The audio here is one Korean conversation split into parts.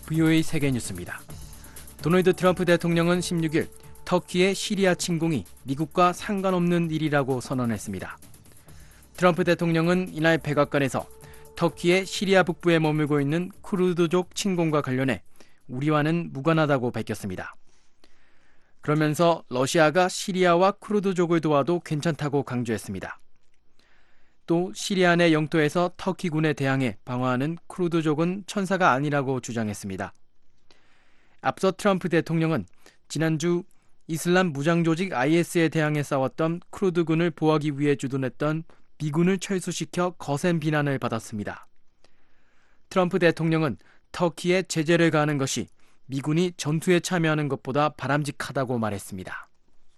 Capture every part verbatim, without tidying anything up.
브이오에이 세계뉴스입니다. 도널드 트럼프 대통령은 십육 일 터키의 시리아 침공이 미국과 상관없는 일이라고 선언했습니다. 트럼프 대통령은 이날 백악관에서 터키의 시리아 북부에 머물고 있는 쿠르드족 침공과 관련해 우리와는 무관하다고 밝혔습니다. 그러면서 러시아가 시리아와 쿠르드족을 도와도 괜찮다고 강조했습니다. 또 시리아 내 영토에서 터키군에 대항해 방어하는 쿠르드족은 천사가 아니라고 주장했습니다. 앞서 트럼프 대통령은 지난주 이슬람 무장 조직 아이에스에 대항해 싸웠던 쿠르드군을 보호하기 위해 주둔했던 미군을 철수시켜 거센 비난을 받았습니다. 트럼프 대통령은 터키에 제재를 가하는 것이 미군이 전투에 참여하는 것보다 바람직하다고 말했습니다.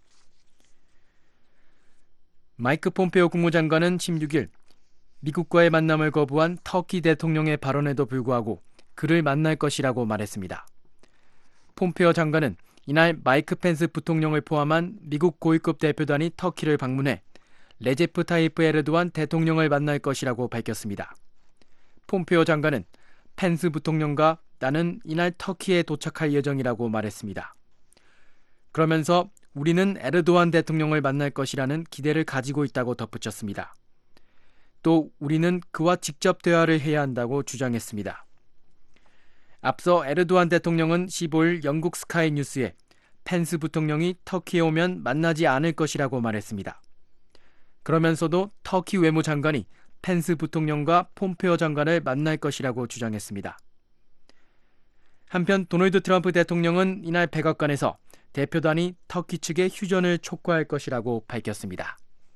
마이크 폼페오 국무장관은 십육 일 미국과의 만남을 거부한 터키 대통령의 발언에도 불구하고 그를 만날 것이라고 말했습니다. 폼페오 장관은 이날 마이크 펜스 부통령을 포함한 미국 고위급 대표단이 터키를 방문해 레제프 타이프 에르도안 대통령을 만날 것이라고 밝혔습니다. 폼페오 장관은 펜스 부통령과 나는 이날 터키에 도착할 예정이라고 말했습니다. 그러면서 우리는 에르도안 대통령을 만날 것이라는 기대를 가지고 있다고 덧붙였습니다. 또 우리는 그와 직접 대화를 해야 한다고 주장했습니다. 앞서 에르도안 대통령은 십오 일 영국 스카이 뉴스에 펜스 부통령이 터키에 오면 만나지 않을 것이라고 말했습니다. 그러면서도 터키 외무장관이 펜스 부통령과 폼페오 장관을 만날 것이라고 주장했습니다. 한편 도널드 트럼프 대통령은 이날 백악관에서 대표단이 터키 측의 휴전을 촉구할 것이라고 밝혔습니다.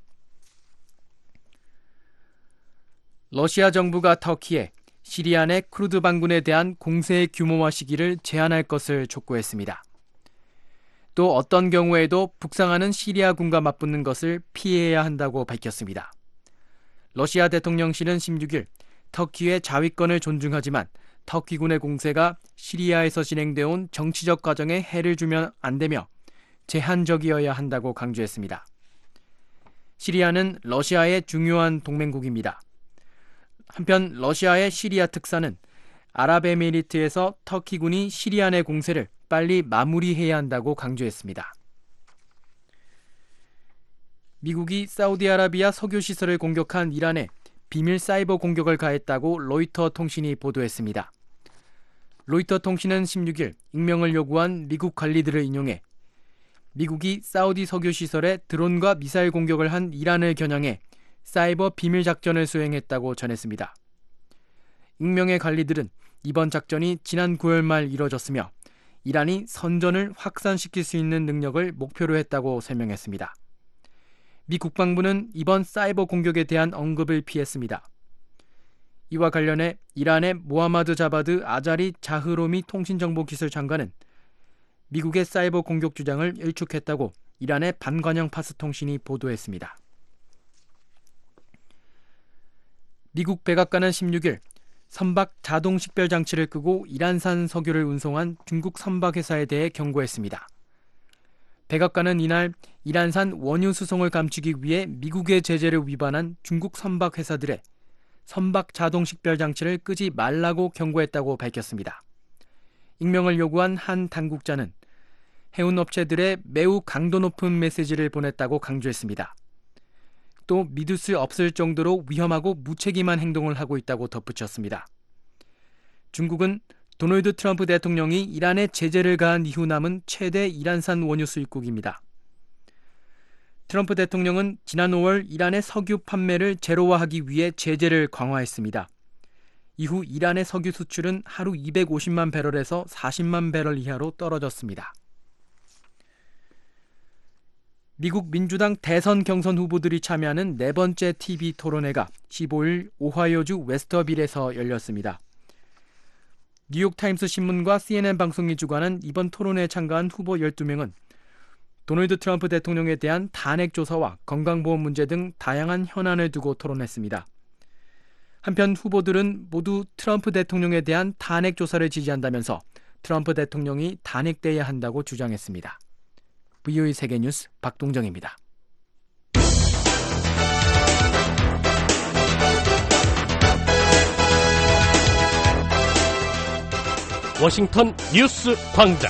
러시아 정부가 터키에 시리아 내 쿠르드 반군에 대한 공세의 규모와 시기를 제한할 것을 촉구했습니다. 또 어떤 경우에도 북상하는 시리아군과 맞붙는 것을 피해야 한다고 밝혔습니다. 러시아 대통령실은 십육 일 터키의 자위권을 존중하지만 터키군의 공세가 시리아에서 진행되어 온 정치적 과정에 해를 주면 안 되며 제한적이어야 한다고 강조했습니다. 시리아는 러시아의 중요한 동맹국입니다. 한편 러시아의 시리아 특사는 아랍에미리트에서 터키군이 시리아 내 공세를 빨리 마무리해야 한다고 강조했습니다. 미국이 사우디아라비아 석유시설을 공격한 이란에 비밀 사이버 공격을 가했다고 로이터 통신이 보도했습니다. 로이터 통신은 십육 일 익명을 요구한 미국 관리들을 인용해 미국이 사우디 석유시설에 드론과 미사일 공격을 한 이란을 겨냥해 사이버 비밀 작전을 수행했다고 전했습니다. 익명의 관리들은 이번 작전이 지난 구월 말 이뤄졌으며 이란이 선전을 확산시킬 수 있는 능력을 목표로 했다고 설명했습니다. 미 국방부는 이번 사이버 공격에 대한 언급을 피했습니다. 이와 관련해 이란의 모하마드 자바드 아자리 자흐로미 통신정보기술 장관은 미국의 사이버 공격 주장을 일축했다고 이란의 반관영 파스 통신이 보도했습니다. 미국 백악관은 십육 일 선박 자동 식별 장치를 끄고 이란산 석유를 운송한 중국 선박회사에 대해 경고했습니다. 백악관은 이날 이란산 원유 수송을 감추기 위해 미국의 제재를 위반한 중국 선박 회사들의 선박 자동 식별 장치를 끄지 말라고 경고했다고 밝혔습니다. 익명을 요구한 한 당국자는 해운 업체들의 매우 강도 높은 메시지를 보냈다고 강조했습니다. 또 믿을 수 없을 정도로 위험하고 무책임한 행동을 하고 있다고 덧붙였습니다. 중국은 도널드 트럼프 대통령이 이란에 제재를 가한 이후 남은 최대 이란산 원유 수입국입니다. 트럼프 대통령은 지난 오월 이란의 석유 판매를 제로화하기 위해 제재를 강화했습니다. 이후 이란의 석유 수출은 하루 이백오십만 배럴에서 사십만 배럴 이하로 떨어졌습니다. 미국 민주당 대선 경선 후보들이 참여하는 네 번째 티비 토론회가 십오 일 오하이오주 웨스터빌에서 열렸습니다. 뉴욕타임스 신문과 씨엔엔 방송이 주관한 이번 토론회에 참가한 후보 열두 명은 도널드 트럼프 대통령에 대한 탄핵 조사와 건강보험 문제 등 다양한 현안을 두고 토론했습니다. 한편 후보들은 모두 트럼프 대통령에 대한 탄핵 조사를 지지한다면서 트럼프 대통령이 탄핵돼야 한다고 주장했습니다. 브이오에이 세계뉴스 박동정입니다. 워싱턴 뉴스 광장.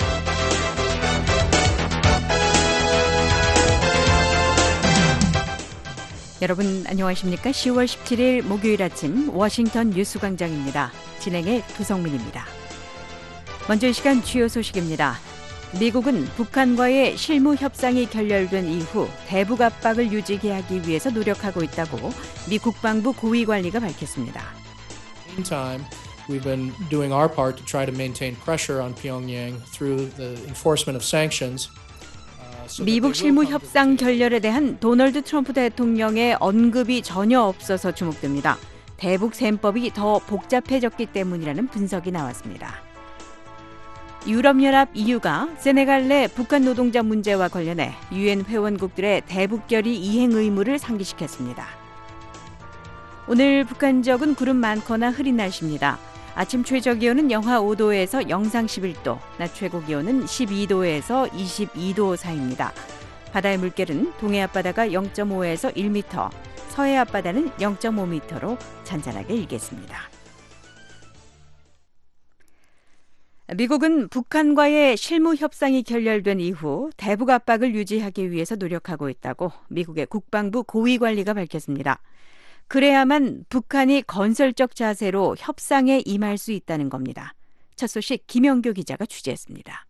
여러분 안녕하십니까? 시월 십칠일 목요일 아침 워싱턴 뉴스 광장입니다. 진행의 도성민입니다. 먼저 이 시간 주요 소식입니다. 미국은 북한과의 실무 협상이 결렬된 이후 대북 압박을 유지하게 하기 위해서 노력하고 있다고 미 국방부 고위 관리가 밝혔습니다. Meantime, we've been doing our part to try to maintain pressure on Pyongyang through the enforcement of sanctions. 미북 실무 협상 결렬에 대한 도널드 트럼프 대통령의 언급이 전혀 없어서 주목됩니다. 대북 셈법이 더 복잡해졌기 때문이라는 분석이 나왔습니다. 유럽연합 이유가 세네갈 내 북한 노동자 문제와 관련해 유엔 회원국들의 대북 결의 이행 의무를 상기시켰습니다. 오늘 북한 지역은 구름 많거나 흐린 날씨입니다. 아침 최저 기온은 영하 오도에서 영상 십일도, 낮 최고 기온은 십이도에서 이십이도 사이입니다. 바다의 물결은 동해 앞바다가 영점오에서 일 미터, 서해 앞바다는 영점오 미터로 잔잔하게 일겠습니다. 미국은 북한과의 실무 협상이 결렬된 이후 대북 압박을 유지하기 위해서 노력하고 있다고 미국의 국방부 고위 관리가 밝혔습니다. 그래야만 북한이 건설적 자세로 협상에 임할 수 있다는 겁니다. 첫 소식 김영교 기자가 취재했습니다.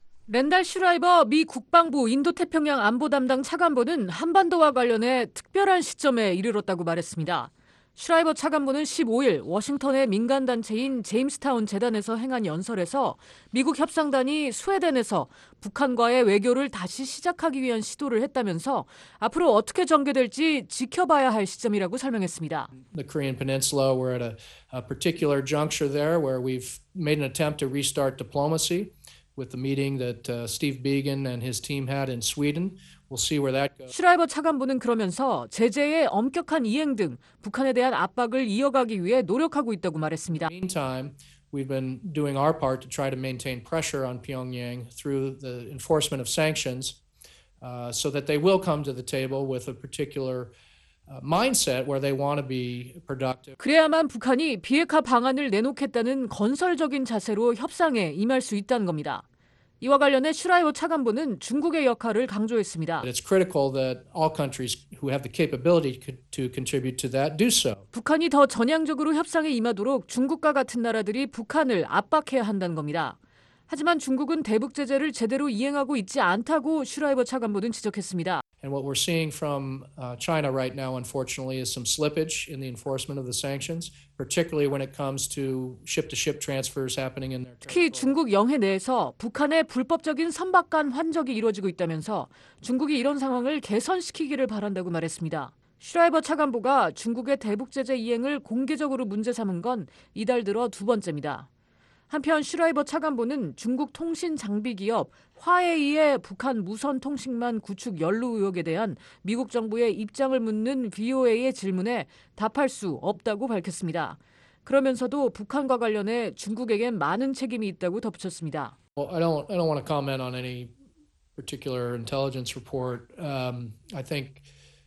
랜달 슈라이버 미 국방부 인도태평양 안보 담당 차관보는 한반도와 관련해 특별한 시점에 이르렀다고 말했습니다. 슈라이버 차관보는 십오일 워싱턴의 민간단체인 제임스타운 재단에서 행한 연설에서 미국 협상단이 스웨덴에서 북한과의 외교를 다시 시작하기 위한 시도를 했다면서 앞으로 어떻게 전개될지 지켜봐야 할 시점이라고 설명했습니다. The Korean Peninsula, we're at a, a particular juncture there where we've made an attempt to restart diplomacy with the meeting that uh, Steve Biegun and his team had in Sweden. We'll see where that goes. 슈라이버 차관보는 그러면서 제재의 엄격한 이행 등 북한에 대한 압박을 이어가기 위해 노력하고 있다고 말했습니다. Meantime, we've been doing our part to try to maintain pressure on Pyongyang through the enforcement of sanctions uh, so that they will come to the table with a particular uh, mindset where they want to be productive. 그래야만 북한이 비핵화 방안을 내놓겠다는 건설적인 자세로 협상에 임할 수 있다는 겁니다. 이와 관련해 슈라이버 차관보는 중국의 역할을 강조했습니다. It's critical that all countries who have the capability to contribute to that do so. 북한이 더 전향적으로 협상에 임하도록 중국과 같은 나라들이 북한을 압박해야 한다는 겁니다. 하지만 중국은 대북 제재를 제대로 이행하고 있지 않다고 슈라이버 차관보는 지적했습니다. And what we're seeing from uh, China right now, unfortunately, is some slippage in the enforcement of the sanctions, particularly when it comes to ship-to-ship transfers happening in their 특히 중국 영해 내에서 북한의 불법적인 선박 간 환적이 이루어지고 있다면서 중국이 이런 상황을 개선시키기를 바란다고 말했습니다. 슈라이버 차관보가 중국의 대북 제재 이행을 공개적으로 문제 삼은 건 이달 들어 두 번째입니다. 한편 슈라이버 차관보는 중국 통신 장비 기업 화웨이의 북한 무선 통신망 구축 연루 의혹에 대한 미국 정부의 입장을 묻는 브이오에이의 질문에 답할 수 없다고 밝혔습니다. 그러면서도 북한과 관련해 중국에겐 많은 책임이 있다고 덧붙였습니다. Well, I don't, I don't want to comment on any particular intelligence report. Um, I think,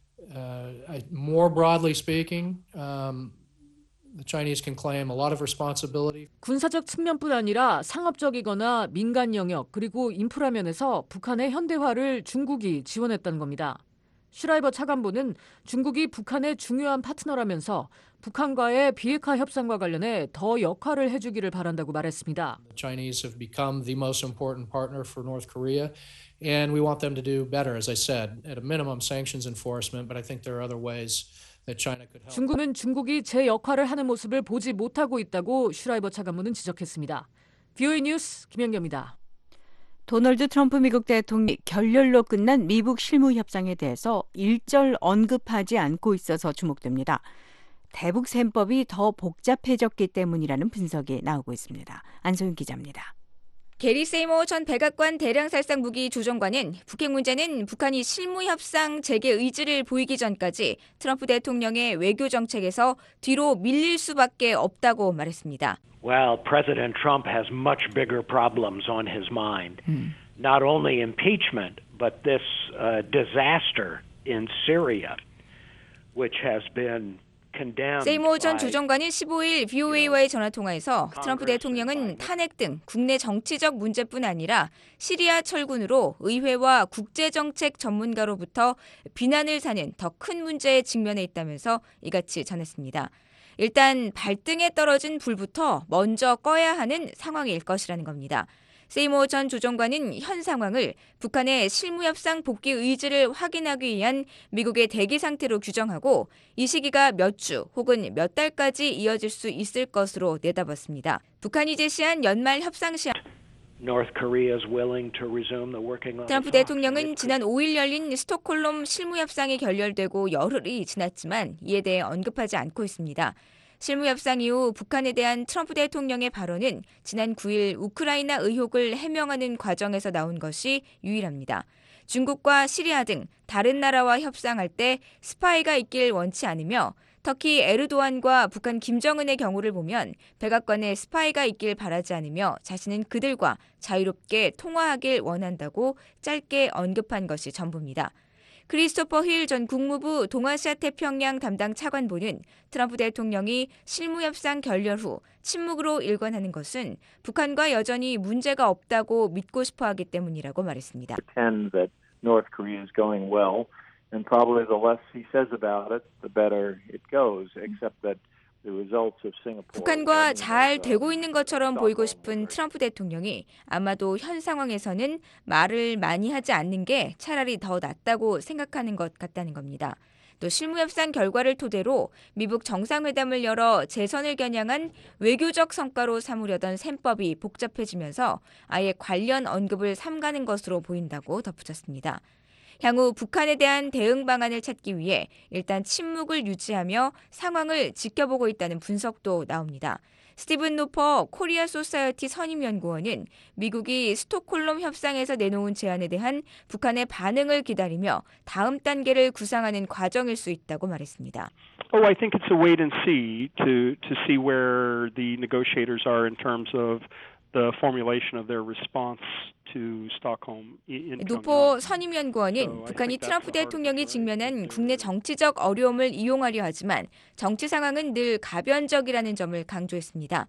uh, I, more broadly speaking, um, The Chinese can claim a lot of responsibility. 군사적 측면뿐 아니라 상업적이거나 민간 영역 그리고 인프라 면에서 북한의 현대화를 중국이 지원했다는 겁니다. 슈라이버 차관보는 중국이 북한의 중요한 파트너라면서 북한과의 비핵화 협상과 관련해 더 역할을 해주기를 바란다고 말했습니다. The Chinese have become the most important partner for North Korea, and we want them to do better, as I said, at a minimum sanctions enforcement, but I think there are other ways. 중국은 중국이 제 역할을 하는 모습을 보지 못하고 있다고 슈라이버 차관보는 지적했습니다. 브이오에이 뉴스 김연경입니다. 도널드 트럼프 미국 대통령이 결렬로 끝난 미북 실무 협상에 대해서 일절 언급하지 않고 있어서 주목됩니다. 대북 셈법이 더 복잡해졌기 때문이라는 분석이 나오고 있습니다. 안소윤 기자입니다. 게리 세이모 전 백악관 대량살상 무기 조종관은 북핵 문제는 북한이 실무협상 재개 의지를 보이기 전까지 트럼프 대통령의 외교 정책에서 뒤로 밀릴 수밖에 없다고 말했습니다. Well, President Trump has much bigger problems on his mind. 음. Not only impeachment, but this uh, disaster in Syria, which has been condemned 세이모 전 by 주정관은 십오일 브이오에이와의 전화통화에서 트럼프 대통령은 탄핵 등 국내 정치적 문제뿐 아니라 시리아 철군으로 의회와 국제정책 전문가로부터 비난을 사는 더 큰 문제에 직면해 있다면서 이같이 전했습니다. 일단 발등에 떨어진 불부터 먼저 꺼야 하는 상황일 것이라는 겁니다. 세이모 전 주정관은 현 상황을 북한의 실무협상 복귀 의지를 확인하기 위한 미국의 대기 상태로 규정하고 이 시기가 몇 주 혹은 몇 달까지 이어질 수 있을 것으로 내다봤습니다. 북한이 제시한 연말 협상 시한 North Korea is willing to resume the working on 트럼프 the talks. 대통령은 지난 오일 열린 스톡홀름 실무협상이 결렬되고 열흘이 지났지만 이에 대해 언급하지 않고 있습니다. 실무협상 이후 북한에 대한 트럼프 대통령의 발언은 지난 구일 우크라이나 의혹을 해명하는 과정에서 나온 것이 유일합니다. 중국과 시리아 등 다른 나라와 협상할 때 스파이가 있길 원치 않으며 터키 에르도안과 북한 김정은의 경우를 보면 백악관에 스파이가 있길 바라지 않으며 자신은 그들과 자유롭게 통화하길 원한다고 짧게 언급한 것이 전부입니다. 크리스토퍼 힐 전 국무부 동아시아 태평양 담당 차관보는 트럼프 대통령이 실무협상 결렬 후 침묵으로 일관하는 것은 북한과 여전히 문제가 없다고 믿고 싶어하기 때문이라고 말했습니다. Pretend that North Korea is going well, and probably the less he says about it, the better it goes. Except that the results of Singapore. 북한과 잘 되고 있는 것처럼 보이고 싶은 트럼프 대통령이 아마도 현 상황에서는 말을 많이 하지 않는 게 차라리 더 낫다고 생각하는 것 같다는 겁니다. 또 실무협상 결과를 토대로 미북 정상회담을 열어 재선을 겨냥한 외교적 성과로 삼으려던 셈법이 복잡해지면서 아예 관련 언급을 삼가는 것으로 보인다고 덧붙였습니다. 향후 북한에 대한 대응 방안을 찾기 위해 일단 침묵을 유지하며 상황을 지켜보고 있다는 분석도 나옵니다. 스티븐 노퍼 코리아 소사이어티 선임연구원은 미국이 스톡홀름 협상에서 내놓은 제안에 대한 북한의 반응을 기다리며 다음 단계를 구상하는 과정일 수 있다고 말했습니다. Oh, I think it's a wait and see to to see where the negotiators are in terms of the formulation of their response to Stockholm. 노포 선임연구원은 북한이 트럼프 대통령이 직면한 국내 정치적 어려움을 이용하려 하지만 정치 상황은 늘 가변적이라는 점을 강조했습니다.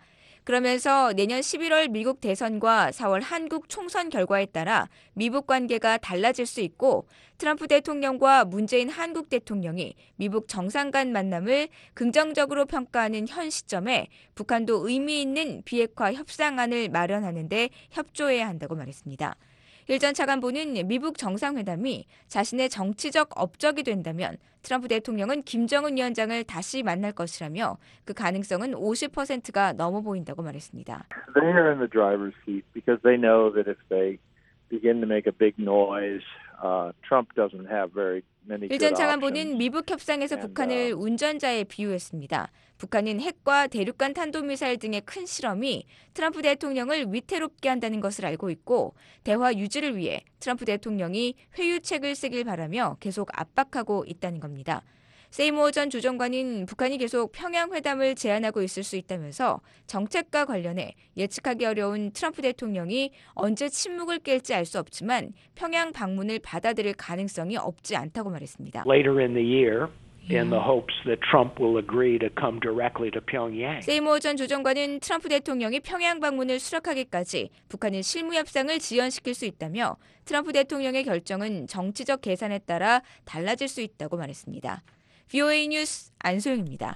그러면서 내년 십일월 미국 대선과 사월 한국 총선 결과에 따라 미북 관계가 달라질 수 있고 트럼프 대통령과 문재인 한국 대통령이 미북 정상 간 만남을 긍정적으로 평가하는 현 시점에 북한도 의미 있는 비핵화 협상안을 마련하는 데 협조해야 한다고 말했습니다. 힐 전 차관보는 미북 정상회담이 자신의 정치적 업적이 된다면 트럼프 대통령은 김정은 위원장을 다시 만날 것이라며 그 가능성은 오십 퍼센트가 넘어 보인다고 말했습니다. They are in the driver's seat because they know that if they begin to make a big noise, uh, Trump doesn't have very many good 힐 전 options. 차관보는 미북 협상에서 And, 북한을 uh, 운전자에 비유했습니다. 북한은 핵과 대륙간 탄도미사일 등의 큰 실험이 트럼프 대통령을 위태롭게 한다는 것을 알고 있고 대화 유지를 위해 트럼프 대통령이 회유책을 쓰길 바라며 계속 압박하고 있다는 겁니다. 세이모 전 주정관은 북한이 계속 평양 회담을 제안하고 있을 수 있다면서 정책과 관련해 예측하기 어려운 트럼프 대통령이 언제 침묵을 깰지 알 수 없지만 평양 방문을 받아들일 가능성이 없지 않다고 말했습니다. later in the year in the hopes that Trump will agree to come directly to Pyongyang. 세이모 전 주정관은 트럼프 대통령이 평양 방문을 수락하기까지 북한은 실무협상을 지연시킬 수 있다며 트럼프 대통령의 결정은 정치적 계산에 따라 달라질 수 있다고 말했습니다. 브이오에이 뉴스 안소영입니다.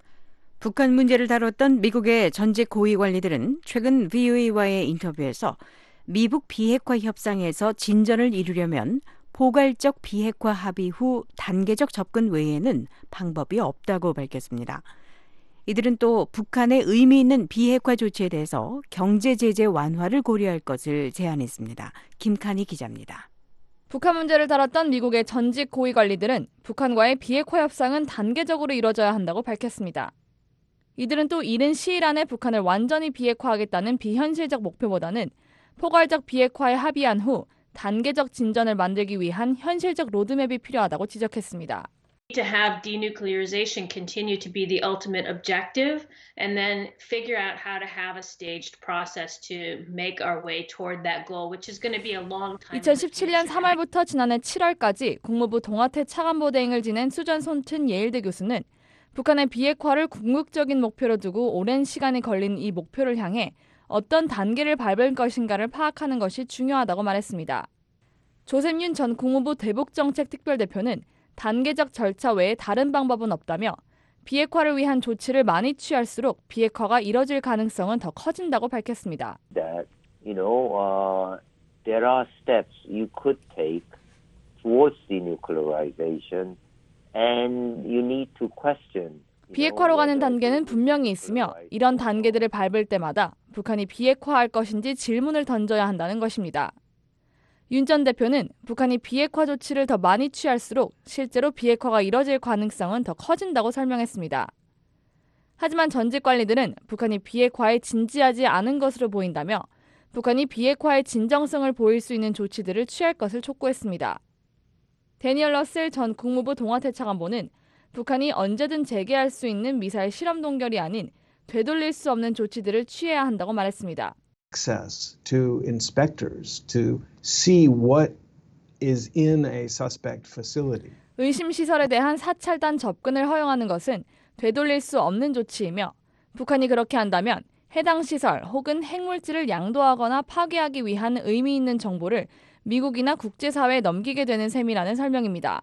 북한 문제를 다뤘던 미국의 전직 고위 관리들은 최근 브이오에이와의 인터뷰에서 미북 비핵화 협상에서 진전을 이루려면 포괄적 비핵화 합의 후 단계적 접근 외에는 방법이 없다고 밝혔습니다. 이들은 또 북한의 의미 있는 비핵화 조치에 대해서 경제 제재 완화를 고려할 것을 제안했습니다. 김칸희 기자입니다. 북한 문제를 다뤘던 미국의 전직 고위 관리들은 북한과의 비핵화 협상은 단계적으로 이뤄져야 한다고 밝혔습니다. 이들은 또 이른 시일 안에 북한을 완전히 비핵화하겠다는 비현실적 목표보다는 포괄적 비핵화에 합의한 후 단계적 진전을 만들기 위한 현실적 로드맵이 필요하다고 지적했습니다. To have denuclearization continue to be the ultimate objective and then figure out how to have a staged process to make our way toward that goal, which is going to be a long time. 이천십칠 년 삼월부터 지난해 칠월까지 국무부 동아태 차관보 대행을 지낸 수전 손튼 예일대 교수는 북한의 비핵화를 궁극적인 목표로 두고 오랜 시간이 걸린 이 목표를 향해 어떤 단계를 밟을 것인가를 파악하는 것이 중요하다고 말했습니다. 조셉윤 전 국무부 대북정책특별대표는 단계적 절차 외에 다른 방법은 없다며 비핵화를 위한 조치를 많이 취할수록 비핵화가 이뤄질 가능성은 더 커진다고 밝혔습니다. That, you know, uh, there are steps you could take towards denuclearization, and you need to question. 비핵화로 가는 단계는 분명히 있으며 이런 단계들을 밟을 때마다 북한이 비핵화할 것인지 질문을 던져야 한다는 것입니다. 윤 전 대표는 북한이 비핵화 조치를 더 많이 취할수록 실제로 비핵화가 이뤄질 가능성은 더 커진다고 설명했습니다. 하지만 전직 관리들은 북한이 비핵화에 진지하지 않은 것으로 보인다며 북한이 비핵화의 진정성을 보일 수 있는 조치들을 취할 것을 촉구했습니다. 데니얼 러셀 전 국무부 동아대차관보는 북한이 언제든 재개할 수 있는 미사일 실험 동결이 아닌 되돌릴 수 없는 조치들을 취해야 한다고 말했습니다. Access to inspectors to see what is in a suspect facility. 의심 시설에 대한 사찰단 접근을 허용하는 것은 되돌릴 수 없는 조치이며 북한이 그렇게 한다면 해당 시설 혹은 핵물질을 양도하거나 파괴하기 위한 의미 있는 정보를 미국이나 국제사회에 넘기게 되는 셈이라는 설명입니다.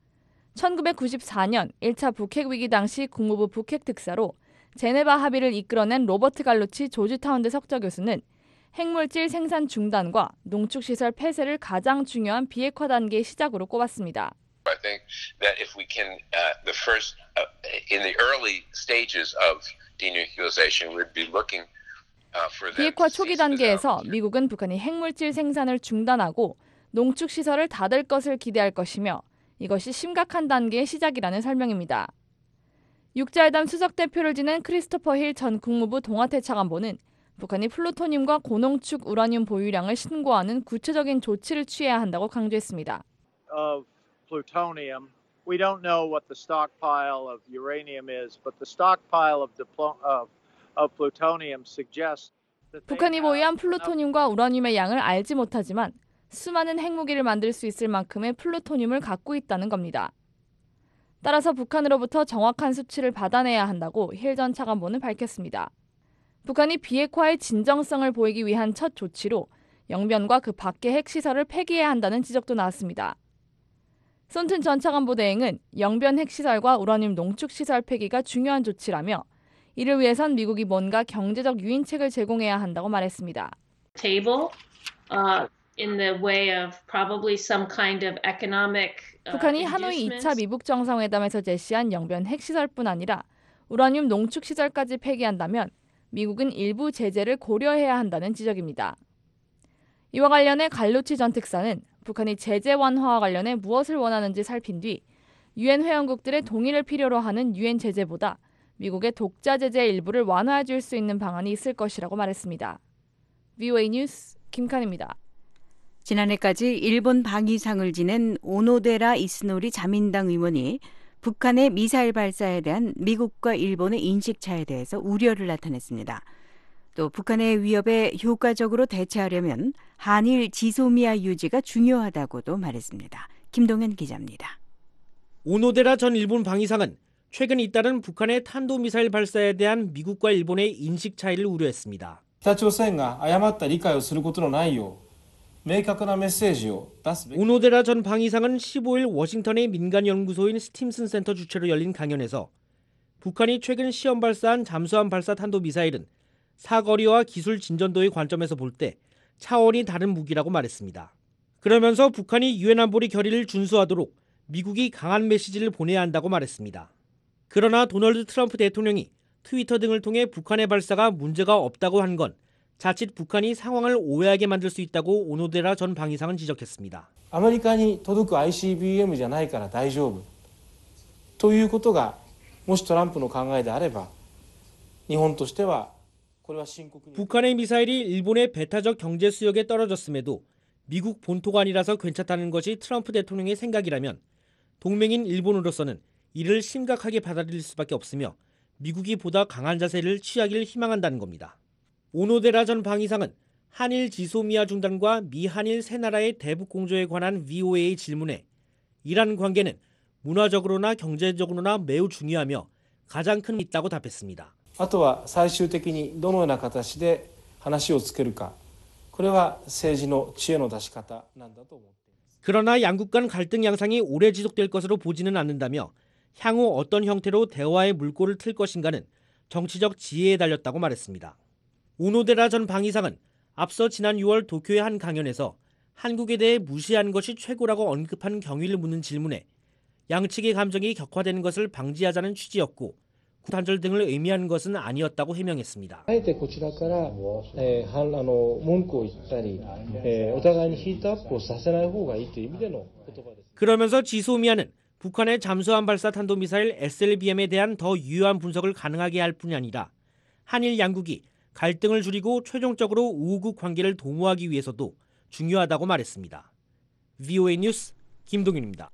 천구백구십사 년 일 차 북핵 위기 당시 국무부 북핵 특사로 제네바 합의를 이끌어낸 로버트 갈루치 조지타운대 석좌 교수는 핵물질 생산 중단과 농축시설 폐쇄를 가장 중요한 비핵화 단계의 시작으로 꼽았습니다. I think that if we can, uh, the first, uh, in the early stages of denuclearization, we'd be looking uh, for them. 비핵화 초기 단계에서 미국은 북한이 핵물질 생산을 중단하고 농축시설을 닫을 것을 기대할 것이며 이것이 심각한 단계의 시작이라는 설명입니다. 육자회담 수석대표를 지낸 크리스토퍼 힐 전 국무부 동아대차관보는 북한이 플루토늄과 고농축 우라늄 보유량을 신고하는 구체적인 조치를 취해야 한다고 강조했습니다. Of plutonium, we don't know what the stockpile of uranium is, but the stockpile of, diplo- of, of plutonium suggests that 북한이 보유한 플루토늄과 우라늄의 양을 알지 못하지만 수많은 핵무기를 만들 수 있을 만큼의 플루토늄을 갖고 있다는 겁니다. 따라서 북한으로부터 정확한 수치를 받아내야 한다고 힐 전 차관보는 밝혔습니다. 북한이 비핵화의 진정성을 보이기 위한 첫 조치로 영변과 그 밖의 핵시설을 폐기해야 한다는 지적도 나왔습니다. 손튼 전 차관보 대행은 영변 핵시설과 우라늄 농축시설 폐기가 중요한 조치라며 이를 위해선 미국이 뭔가 경제적 유인책을 제공해야 한다고 말했습니다. Table, uh, in the way of probably some kind of economic. Uh, 북한이 하노이 이 차 미북 정상회담에서 제시한 영변 핵시설뿐 아니라 우라늄 농축시설까지 폐기한다면 미국은 일부 제재를 고려해야 한다는 지적입니다. 이와 관련해 갈루치 전 특사는 북한이 제재 완화와 관련해 무엇을 원하는지 살핀 뒤 유엔 회원국들의 동의를 필요로 하는 유엔 제재보다 미국의 독자 제재 일부를 완화해 줄 수 있는 방안이 있을 것이라고 말했습니다. 브이오에이 뉴스 김칸입니다. 지난해까지 일본 방위상을 지낸 오노데라 이스노리 자민당 의원이 북한의 미사일 발사에 대한 미국과 일본의 인식차에 대해서 우려를 나타냈습니다. 또 북한의 위협에 효과적으로 대처하려면 한일 지소미아 유지가 중요하다고도 말했습니다. 김동현 기자입니다. 오노데라 전 일본 방위상은 최근 잇따른 북한의 탄도미사일 발사에 대한 미국과 일본의 인식 차이를 우려했습니다. 北朝鮮が誤った理解をすることのないよう明確なメッセージを出すべき 오노데라 전 방위상은 십오 일 워싱턴의 민간 연구소인 스팀슨 센터 주최로 열린 강연에서 북한이 최근 시험 발사한 잠수함 발사 탄도미사일은 사거리와 기술 진전도의 관점에서 볼 때 차원이 다른 무기라고 말했습니다. 그러면서 북한이 유엔 안보리 결의를 준수하도록 미국이 강한 메시지를 보내야 한다고 말했습니다. 그러나 도널드 트럼프 대통령이 트위터 등을 통해 북한의 발사가 문제가 없다고 한 건 자칫 북한이 상황을 오해하게 만들 수 있다고 오노데라 전 방위상은 지적했습니다. アメリカに届く 아이씨비엠 じゃないから大丈夫ということがもしトランプの考えであれば日本としてはこれは深刻に 북한의 미사일이 일본의 배타적 경제 수역에 떨어졌음에도 미국 본토가 아니라서 괜찮다는 것이 트럼프 대통령의 생각이라면 동맹인 일본으로서는 이를 심각하게 받아들일 수밖에 없으며 미국이 보다 강한 자세를 취하기를 희망한다는 겁니다. 오노데라 전 방위상은 한일 지소미아 중단과 미한일 세 나라의 대북 공조에 관한 브이오에이 질문에 이란 관계는 문화적으로나 경제적으로나 매우 중요하며 가장 큰 있다고 답했습니다. あとは最終的にどのような形で話をつけるか、これは政治の知恵の出し方なんだと思っています。 그러나 양국 간 갈등 양상이 오래 지속될 것으로 보지는 않는다며 향후 어떤 형태로 대화의 물꼬를 틀 것인가는 정치적 지혜에 달렸다고 말했습니다. 오노데라 전 방위상은 앞서 지난 유월 도쿄의 한 강연에서 한국에 대해 무시한 것이 최고라고 언급한 경위를 묻는 질문에 양측의 감정이 격화되는 것을 방지하자는 취지였고 단절 등을 의미하는 것은 아니었다고 해명했습니다. あえてこちらから、えー、あの文句を言ったり、えー、お互いにヒートアップをさせない方がいいという意味での言葉です。 그러면서 지소미아는 북한의 잠수함 발사 탄도미사일 에스엘비엠에 대한 더 유효한 분석을 가능하게 할 뿐이 아니라 한일 양국이 갈등을 줄이고 최종적으로 우호국 관계를 도모하기 위해서도 중요하다고 말했습니다. 브이오에이 뉴스 김동윤입니다.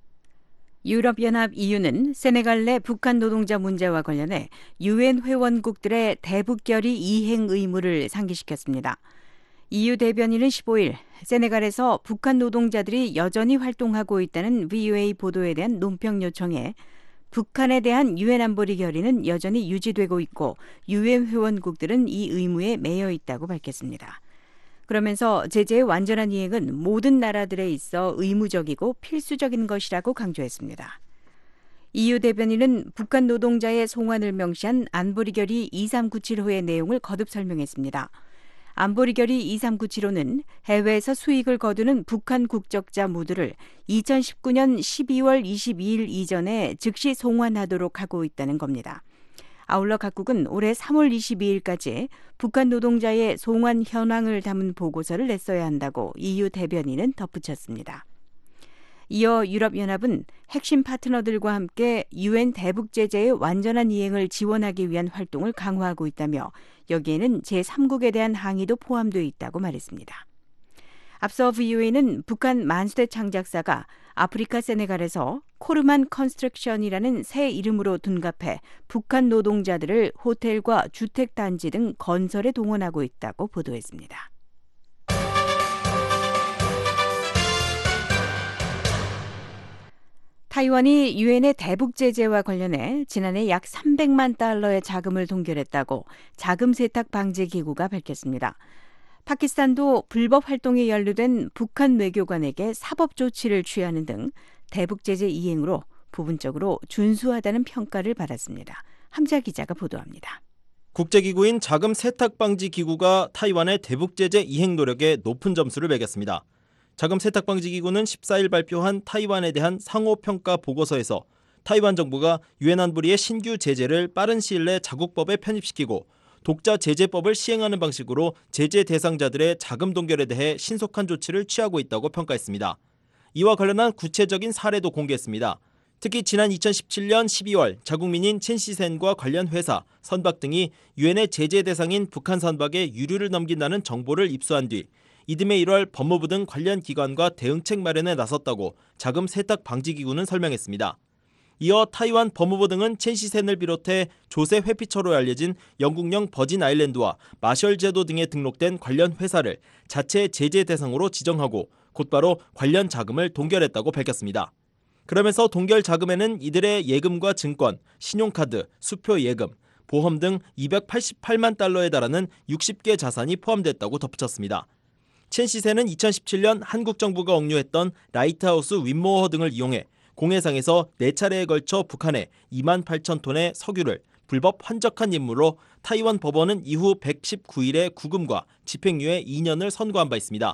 유럽연합 이유는 세네갈 내 북한 노동자 문제와 관련해 유엔 회원국들의 대북결의 이행 의무를 상기시켰습니다. 이유 대변인은 십오일 세네갈에서 북한 노동자들이 여전히 활동하고 있다는 브이오에이 보도에 대한 논평 요청에 북한에 대한 유엔 안보리 결의는 여전히 유지되고 있고 유엔 회원국들은 이 의무에 매여 있다고 밝혔습니다. 그러면서 제재의 완전한 이행은 모든 나라들에 있어 의무적이고 필수적인 것이라고 강조했습니다. 이유 대변인은 북한 노동자의 송환을 명시한 안보리 결의 이삼구칠호의 내용을 거듭 설명했습니다. 안보리 결의 이삼구칠호는 해외에서 수익을 거두는 북한 국적자 모두를 이천십구년 십이월 이십이일 이전에 즉시 송환하도록 하고 있다는 겁니다. 아울러 각국은 올해 삼월 이십이일까지 북한 노동자의 송환 현황을 담은 보고서를 냈어야 한다고 이유 대변인은 덧붙였습니다. 이어 유럽연합은 핵심 파트너들과 함께 유엔 대북 제재의 완전한 이행을 지원하기 위한 활동을 강화하고 있다며 여기에는 제삼국에 대한 항의도 포함되어 있다고 말했습니다. 앞서 브이오에이는 북한 만수대 창작사가 아프리카 세네갈에서 코르만 컨스트럭션이라는 새 이름으로 둔갑해 북한 노동자들을 호텔과 주택단지 등 건설에 동원하고 있다고 보도했습니다. 타이완이 유엔의 대북 제재와 관련해 지난해 약 삼백만 달러의 자금을 동결했다고 자금 세탁 방지 기구가 밝혔습니다. 파키스탄도 불법 활동에 연루된 북한 외교관에게 사법 조치를 취하는 등 대북 제재 이행으로 부분적으로 준수하다는 평가를 받았습니다. 함자 기자가 보도합니다. 국제기구인 자금 세탁 방지 기구가 타이완의 대북 제재 이행 노력에 높은 점수를 매겼습니다. 자금 세탁 방지 기구는 십사일 발표한 타이완에 대한 상호 평가 보고서에서 타이완 정부가 유엔 안보리의 신규 제재를 빠른 시일 내 자국법에 편입시키고 독자 제재법을 시행하는 방식으로 제재 대상자들의 자금 동결에 대해 신속한 조치를 취하고 있다고 평가했습니다. 이와 관련한 구체적인 사례도 공개했습니다. 특히 지난 이천십칠년 십이월 자국민인 첸시센과 관련 회사, 선박 등이 유엔의 제재 대상인 북한 선박에 유류를 넘긴다는 정보를 입수한 뒤 이듬해 일월 법무부 등 관련 기관과 대응책 마련에 나섰다고 자금 세탁 방지 기구는 설명했습니다. 이어 타이완 법무부 등은 첸시센을 비롯해 조세 회피처로 알려진 영국령 버진 아일랜드와 마셜 제도 등에 등록된 관련 회사를 자체 제재 대상으로 지정하고 곧바로 관련 자금을 동결했다고 밝혔습니다. 그러면서 동결 자금에는 이들의 예금과 증권, 신용카드, 수표 예금, 보험 등 이백팔십팔만 달러에 달하는 육십 개 자산이 포함됐다고 덧붙였습니다. 첸시센은 이천십칠년 한국 정부가 억류했던 라이트하우스 윈모어 등을 이용해 공해상에서 네 차례에 걸쳐 북한에 이만 팔천 톤의 석유를 불법 환적한 인물로 타이완 법원은 이후 백십구일의 구금과 집행유예 이 년을 선고한 바 있습니다.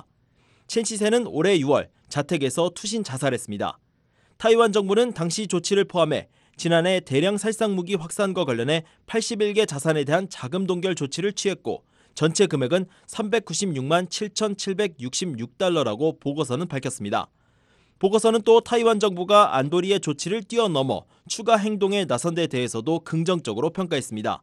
첸시센은 올해 유월 자택에서 투신 자살했습니다. 타이완 정부는 당시 조치를 포함해 지난해 대량 살상무기 확산과 관련해 팔십일 개 자산에 대한 자금 동결 조치를 취했고 전체 금액은 삼백구십육만 칠천칠백육십육 달러라고 보고서는 밝혔습니다. 보고서는 또 타이완 정부가 안보리의 조치를 뛰어넘어 추가 행동에 나선 데 대해서도 긍정적으로 평가했습니다.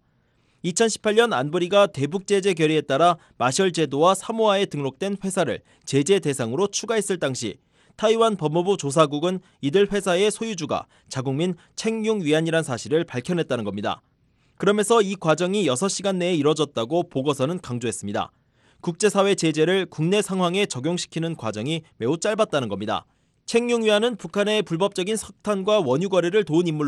이천십팔년 안보리가 대북 제재 결의에 따라 마셜 제도와 사모아에 등록된 회사를 제재 대상으로 추가했을 당시 타이완 법무부 조사국은 이들 회사의 소유주가 자국민 챙융 위안이란 사실을 밝혀냈다는 겁니다. 그러면서 이 과정이 여섯 시간 내에 이뤄졌다고 보고서는 강조했습니다. 국제사회 제재를 국내 상황에 적용시키는 과정이 매우 짧았다는 겁니다. 챙융 위안은 북한의 불법적인 석탄과 원유 거래를 도운 인물로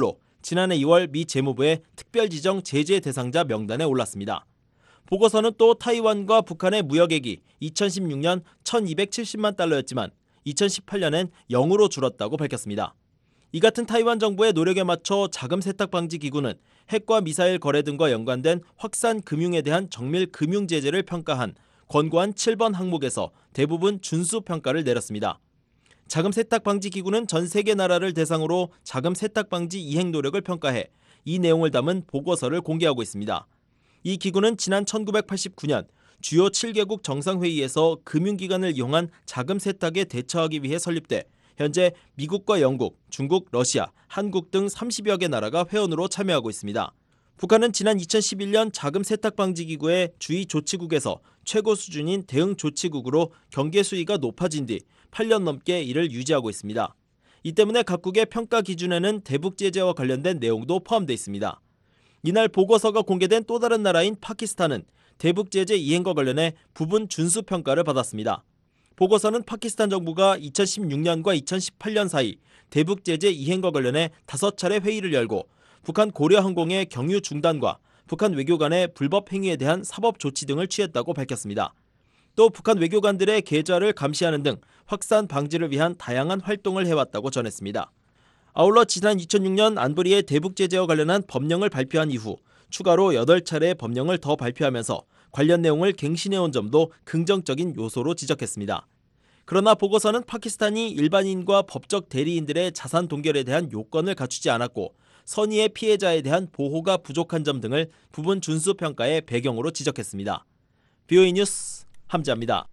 지난해 이월 미 재무부의 특별지정 제재 대상자 명단에 올랐습니다. 보고서는 또 타이완과 북한의 무역액이 이천십육 년 천이백칠십만 달러였지만 이천십팔 년엔 영으로 줄었다고 밝혔습니다. 이 같은 타이완 정부의 노력에 맞춰 자금 세탁 방지 기구는 핵과 미사일 거래 등과 연관된 확산 금융에 대한 정밀 금융 제재를 평가한 권고안 칠 번 항목에서 대부분 준수 평가를 내렸습니다. 자금 세탁 방지 기구는 전 세계 나라를 대상으로 자금 세탁 방지 이행 노력을 평가해 이 내용을 담은 보고서를 공개하고 있습니다. 이 기구는 지난 천구백팔십구 년 주요 칠 개국 정상회의에서 금융기관을 이용한 자금 세탁에 대처하기 위해 설립돼 현재 미국과 영국, 중국, 러시아, 한국 등 삼십여 개 나라가 회원으로 참여하고 있습니다. 북한은 지난 이천십일 년 자금 세탁 방지 기구의 주의 조치국에서 최고 수준인 대응 조치국으로 경계 수위가 높아진 뒤 팔 년 넘게 이를 유지하고 있습니다. 이 때문에 각국의 평가 기준에는 대북 제재와 관련된 내용도 포함되어 있습니다. 이날 보고서가 공개된 또 다른 나라인 파키스탄은 대북 제재 이행과 관련해 부분 준수 평가를 받았습니다. 보고서는 파키스탄 정부가 이천십육 년과 이천십팔 년 사이 대북 제재 이행과 관련해 다섯 차례 회의를 열고 북한 고려항공의 경유 중단과 북한 외교관의 불법 행위에 대한 사법 조치 등을 취했다고 밝혔습니다. 또 북한 외교관들의 계좌를 감시하는 등 확산 방지를 위한 다양한 활동을 해왔다고 전했습니다. 아울러 지난 이천육 년 안보리의 대북 제재와 관련한 법령을 발표한 이후 추가로 여덟 차례 법령을 더 발표하면서 관련 내용을 갱신해온 점도 긍정적인 요소로 지적했습니다. 그러나 보고서는 파키스탄이 일반인과 법적 대리인들의 자산 동결에 대한 요건을 갖추지 않았고 선의의 피해자에 대한 보호가 부족한 점 등을 부분 준수 평가의 배경으로 지적했습니다. 비오이 뉴스 함지아입니다.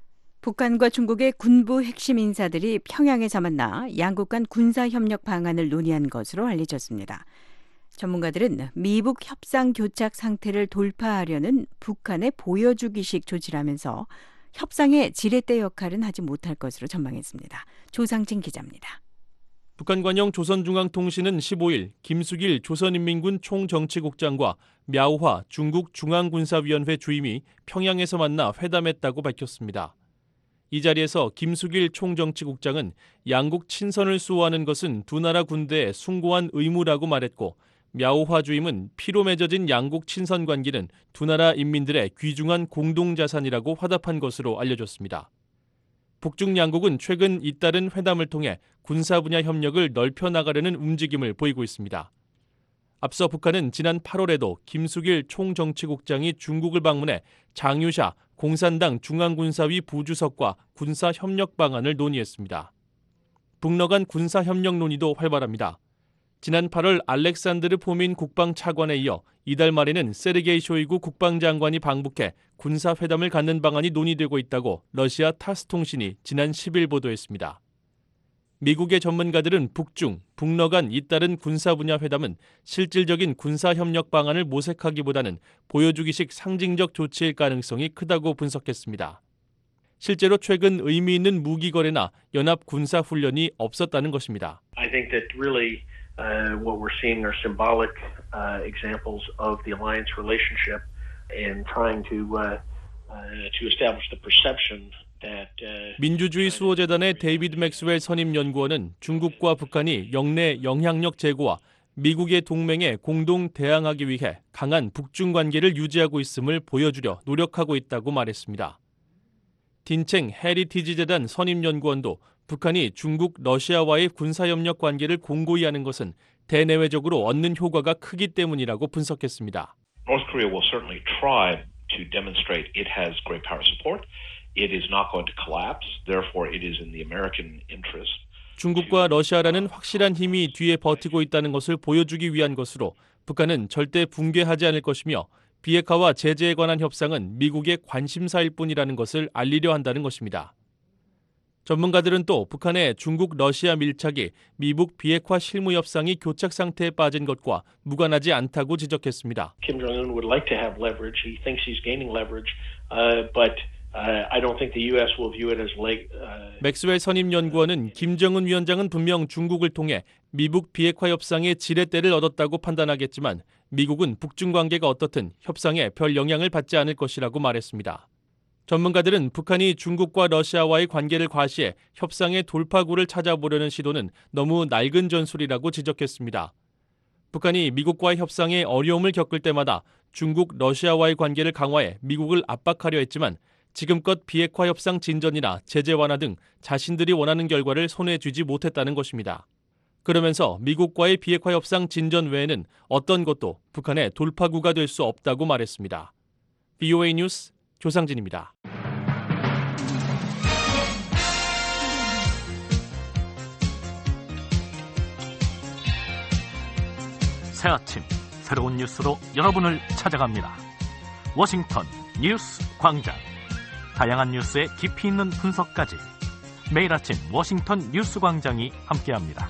북한과 중국의 군부 핵심 인사들이 평양에서 만나 양국 간 군사협력 방안을 논의한 것으로 알려졌습니다. 전문가들은 미북 협상 교착 상태를 돌파하려는 북한의 보여주기식 조치라면서 협상의 지렛대 역할은 하지 못할 것으로 전망했습니다. 조상진 기자입니다. 북한 관영 조선중앙통신은 십오 일 김숙일 조선인민군 총정치국장과 мя우화 중국 중앙군사위원회 주임이 평양에서 만나 회담했다고 밝혔습니다. 이 자리에서 김숙일 총정치국장은 양국 친선을 수호하는 것은 두 나라 군대의 숭고한 의무라고 말했고 мя우화 주임은 피로 맺어진 양국 친선 관계는 두 나라 인민들의 귀중한 공동자산이라고 화답한 것으로 알려졌습니다. 북중 양국은 최근 잇따른 회담을 통해 군사 분야 협력을 넓혀 나가려는 움직임을 보이고 있습니다. 앞서 북한은 지난 팔월에도 김숙일 총정치국장이 중국을 방문해 장유샤 공산당 중앙군사위 부주석과 군사협력 방안을 논의했습니다. 북러 간 군사협력 논의도 활발합니다. 지난 팔월 알렉산드르 포민 국방차관에 이어 이달 말에는 세르게이 쇼이구 국방장관이 방북해 군사회담을 갖는 방안이 논의되고 있다고 러시아 타스 통신이 지난 십 일 보도했습니다. 미국의 전문가들은 북중, 북러 간 잇따른 군사 분야 회담은 실질적인 군사협력 방안을 모색하기보다는 보여주기식 상징적 조치일 가능성이 크다고 분석했습니다. 실제로 최근 의미 있는 무기 거래나 연합 군사 훈련이 없었다는 것입니다. I think that really uh, what we're seeing are symbolic uh, examples of the alliance relationship and trying to uh, uh, to establish the perception that uh, 민주주의 수호재단의 데이비드 맥스웰 선임 연구원은 중국과 북한이 영내 영향력 제고와 미국의 동맹에 공동 대항하기 위해 강한 북중 관계를 유지하고 있음을 보여주려 노력하고 있다고 말했습니다. 딘챙 헤리티지 재단 선임 연구원도 북한이 중국, 러시아와의 군사협력 관계를 공고히 하는 것은 대내외적으로 얻는 효과가 크기 때문이라고 분석했습니다. North Korea will certainly try to demonstrate it has great power support. It is not going to collapse. Therefore, it is in the American interest. 중국과 러시아라는 확실한 힘이 뒤에 버티고 있다는 것을 보여주기 위한 것으로 북한은 절대 붕괴하지 않을 것이며 비핵화와 제재에 관한 협상은 미국의 관심사일 뿐이라는 것을 알리려 한다는 것입니다. 전문가들은 또 북한의 중국, 러시아 밀착이 미북 비핵화 실무 협상이 교착 상태에 빠진 것과 무관하지 않다고 지적했습니다. Kim Jong-un would like to have leverage. He thinks he's gaining leverage, uh, but uh, I don't think the U S will view it as leg. Uh... 맥스웰 선임 연구원은 김정은 위원장은 분명 중국을 통해 미북 비핵화 협상의 지렛대를 얻었다고 판단하겠지만 미국은 북중 관계가 어떻든 협상에 별 영향을 받지 않을 것이라고 말했습니다. 전문가들은 북한이 중국과 러시아와의 관계를 과시해 협상의 돌파구를 찾아보려는 시도는 너무 낡은 전술이라고 지적했습니다. 북한이 미국과의 협상에 어려움을 겪을 때마다 중국, 러시아와의 관계를 강화해 미국을 압박하려 했지만 지금껏 비핵화 협상 진전이나 제재 완화 등 자신들이 원하는 결과를 손에 쥐지 못했다는 것입니다. 그러면서 미국과의 비핵화 협상 진전 외에는 어떤 것도 북한의 돌파구가 될 수 없다고 말했습니다. 브이오에이 뉴스 조상진입니다. 새 아침 새로운 뉴스로 여러분을 찾아갑니다. 워싱턴 뉴스 광장. 다양한 뉴스의 깊이 있는 분석까지 매일 아침 워싱턴 뉴스 광장이 함께합니다.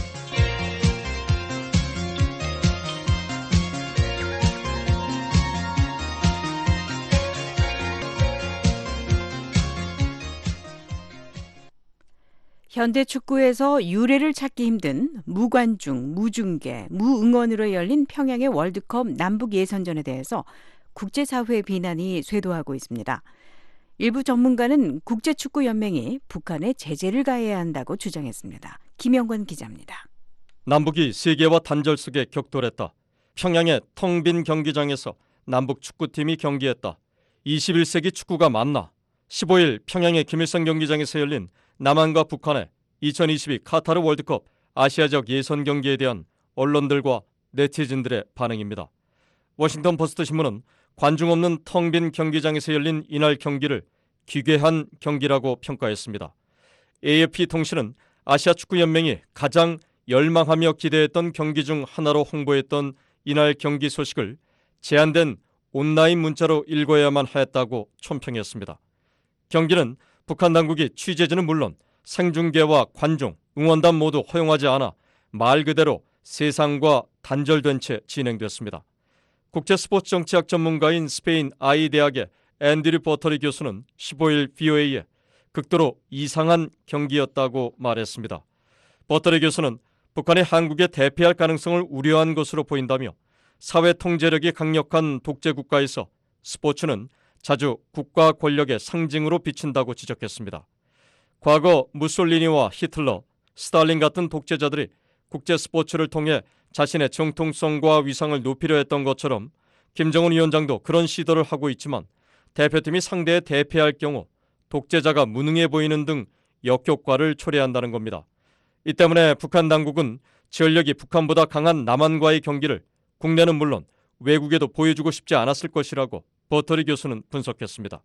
현대 축구에서 유례를 찾기 힘든 무관중, 무중계, 무응원으로 열린 평양의 월드컵 남북 예선전에 대해서 국제사회의 비난이 쇄도하고 있습니다. 일부 전문가는 국제축구연맹이 북한에 제재를 가해야 한다고 주장했습니다. 김영권 기자입니다. 남북이 세계와 단절 속에 격돌했다. 평양의 텅 빈 경기장에서 남북 축구팀이 경기했다. 이십일 세기 축구가 맞나? 십오일 평양의 김일성 경기장에서 열린 남한과 북한의 이천이십이 카타르 월드컵 아시아적 예선 경기에 대한 언론들과 네티즌들의 반응입니다. 워싱턴 포스트 신문은 관중 없는 텅 빈 경기장에서 열린 이날 경기를 기괴한 경기라고 평가했습니다. 에이에프피 통신은 아시아 축구 연맹이 가장 열망하며 기대했던 경기 중 하나로 홍보했던 이날 경기 소식을 제한된 온라인 문자로 읽어야만 하였다고 촌평했습니다. 경기는 북한 당국이 취재진은 물론 생중계와 관중, 응원단 모두 허용하지 않아 말 그대로 세상과 단절된 채 진행됐습니다. 국제스포츠 정치학 전문가인 스페인 아이 대학의 앤드류 버터리 교수는 십오일 브이오에이에 극도로 이상한 경기였다고 말했습니다. 버터리 교수는 북한이 한국에 대피할 가능성을 우려한 것으로 보인다며 사회 통제력이 강력한 독재 국가에서 스포츠는 자주 국가 권력의 상징으로 비친다고 지적했습니다. 과거 무솔리니와 히틀러, 스탈린 같은 독재자들이 국제 스포츠를 통해 자신의 정통성과 위상을 높이려 했던 것처럼 김정은 위원장도 그런 시도를 하고 있지만 대표팀이 상대에 대패할 경우 독재자가 무능해 보이는 등 역효과를 초래한다는 겁니다. 이 때문에 북한 당국은 전력이 북한보다 강한 남한과의 경기를 국내는 물론 외국에도 보여주고 싶지 않았을 것이라고 버터리 교수는 분석했습니다.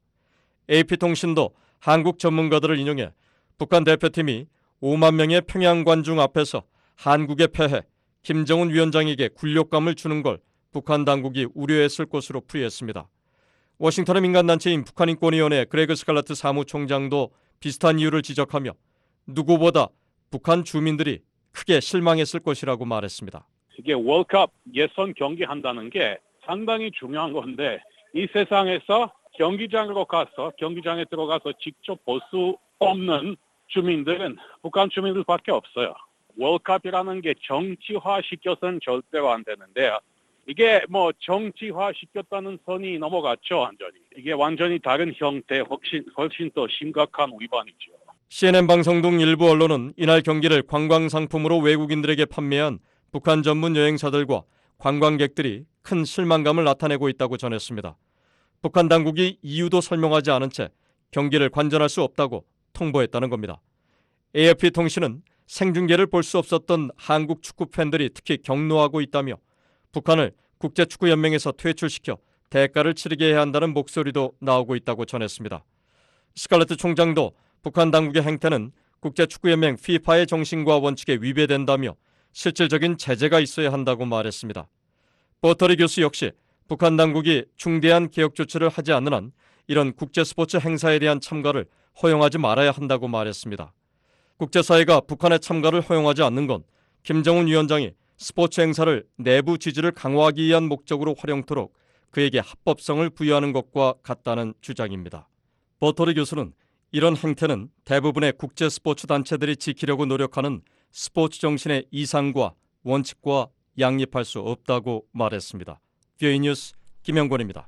에이피통신도 한국 전문가들을 인용해 북한 대표팀이 오만 명의 평양 관중 앞에서 한국에 패해 김정은 위원장에게 굴욕감을 주는 걸 북한 당국이 우려했을 것으로 풀이했습니다. 워싱턴의 민간단체인 북한인권위원회 그레그 스칼라트 사무총장도 비슷한 이유를 지적하며 누구보다 북한 주민들이 크게 실망했을 것이라고 말했습니다. 이게 월드컵 예선 경기한다는 게 상당히 중요한 건데 이 세상에서 경기장으로 가서 경기장에 들어가서 직접 볼 수 없는 주민들은 북한 주민들밖에 없어요. 월드컵이라는 게 정치화시켜서는 절대로 안 되는데 이게 뭐 정치화시켰다는 선이 넘어갔죠, 완전히. 이게 완전히 다른 형태, 훨씬, 훨씬 더 심각한 위반이죠. 씨엔엔 방송 등 일부 언론은 이날 경기를 관광상품으로 외국인들에게 판매한 북한 전문 여행사들과 관광객들이 큰 실망감을 나타내고 있다고 전했습니다. 북한 당국이 이유도 설명하지 않은 채 경기를 관전할 수 없다고 통보했다는 겁니다. 에이에프피 통신은 생중계를 볼 수 없었던 한국 축구 팬들이 특히 격노하고 있다며 북한을 국제축구연맹에서 퇴출시켜 대가를 치르게 해야 한다는 목소리도 나오고 있다고 전했습니다. 스칼레트 총장도 북한 당국의 행태는 국제축구연맹 피파의 정신과 원칙에 위배된다며 실질적인 제재가 있어야 한다고 말했습니다. 버터리 교수 역시 북한 당국이 중대한 개혁 조치를 하지 않는 한 이런 국제스포츠 행사에 대한 참가를 허용하지 말아야 한다고 말했습니다. 국제사회가 북한의 참가를 허용하지 않는 건 김정은 위원장이 스포츠 행사를 내부 지지를 강화하기 위한 목적으로 활용토록 그에게 합법성을 부여하는 것과 같다는 주장입니다. 버터리 교수는 이런 행태는 대부분의 국제 스포츠 단체들이 지키려고 노력하는 스포츠 정신의 이상과 원칙과 양립할 수 없다고 말했습니다. 브이오에이 뉴스 김영권입니다.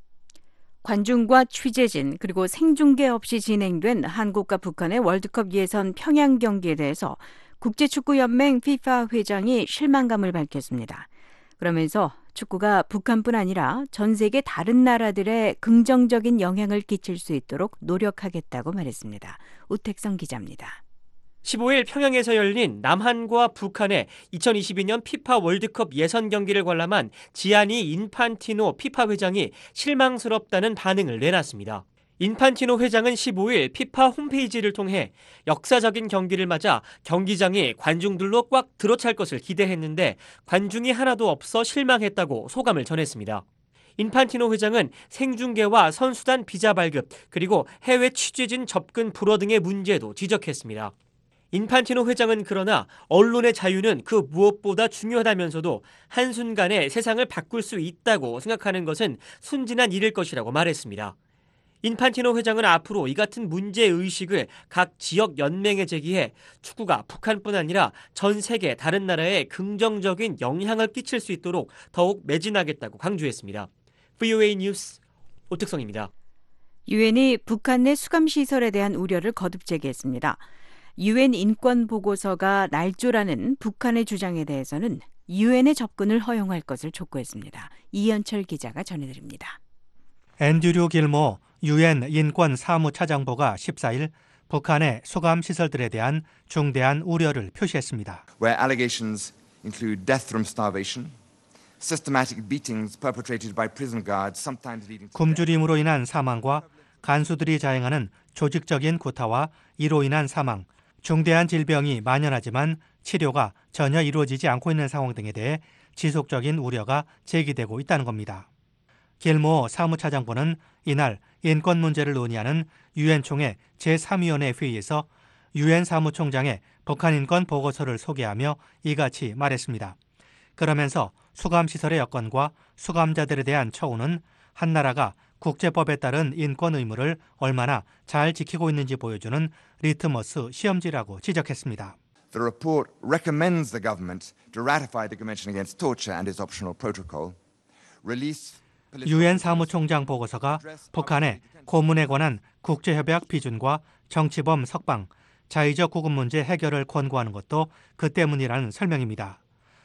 관중과 취재진 그리고 생중계 없이 진행된 한국과 북한의 월드컵 예선 평양 경기에 대해서 국제축구연맹 피파 회장이 실망감을 밝혔습니다. 그러면서 축구가 북한뿐 아니라 전 세계 다른 나라들에 긍정적인 영향을 끼칠 수 있도록 노력하겠다고 말했습니다. 우택성 기자입니다. 십오일 평양에서 열린 남한과 북한의 이천이십이 년 피파 월드컵 예선 경기를 관람한 지아니 인판티노 피파 회장이 실망스럽다는 반응을 내놨습니다. 인판티노 회장은 십오일 피파 홈페이지를 통해 역사적인 경기를 맞아 경기장이 관중들로 꽉 들어찰 것을 기대했는데 관중이 하나도 없어 실망했다고 소감을 전했습니다. 인판티노 회장은 생중계와 선수단 비자 발급 그리고 해외 취재진 접근 불허 등의 문제도 지적했습니다. 인판티노 회장은 그러나 언론의 자유는 그 무엇보다 중요하다면서도 한순간에 세상을 바꿀 수 있다고 생각하는 것은 순진한 일일 것이라고 말했습니다. 인판티노 회장은 앞으로 이 같은 문제의식을 각 지역 연맹에 제기해 축구가 북한뿐 아니라 전 세계 다른 나라에 긍정적인 영향을 끼칠 수 있도록 더욱 매진하겠다고 강조했습니다. 브이오에이 뉴스 오택성입니다. 유엔이 북한 내 수감시설에 대한 우려를 거듭 제기했습니다. 유엔 인권 보고서가 날조라는 북한의 주장에 대해서는 유엔의 접근을 허용할 것을 촉구했습니다. 이현철 기자가 전해드립니다. 앤드류 길모 유엔 인권 사무차장보가 십사일 북한의 수감시설들에 대한 중대한 우려를 표시했습니다. Where allegations include death from starvation, systematic beatings perpetrated by prison guards, sometimes leading to 굶주림으로 인한 사망과 간수들이 자행하는 조직적인 구타와 이로 인한 사망, 중대한 질병이 만연하지만 치료가 전혀 이루어지지 않고 있는 상황 등에 대해 지속적인 우려가 제기되고 있다는 겁니다. 길모 사무차장보는 이날 인권 문제를 논의하는 유엔 총회 제삼 위원회 회의에서 유엔 사무총장의 북한 인권 보고서를 소개하며 이같이 말했습니다. 그러면서 수감시설의 여건과 수감자들에 대한 처우는 한 나라가 국제법에 따른 인권 의무를 얼마나 잘 지키고 있는지 보여주는 리트머스 시험지라고 지적했습니다. The report recommends the government to ratify the Convention Against Torture and its optional protocol, release 유엔 사무총장 보고서가 북한의 고문에 관한 국제협약 비준과 정치범 석방, 자의적 구금 문제 해결을 권고하는 것도 그 때문이라는 설명입니다.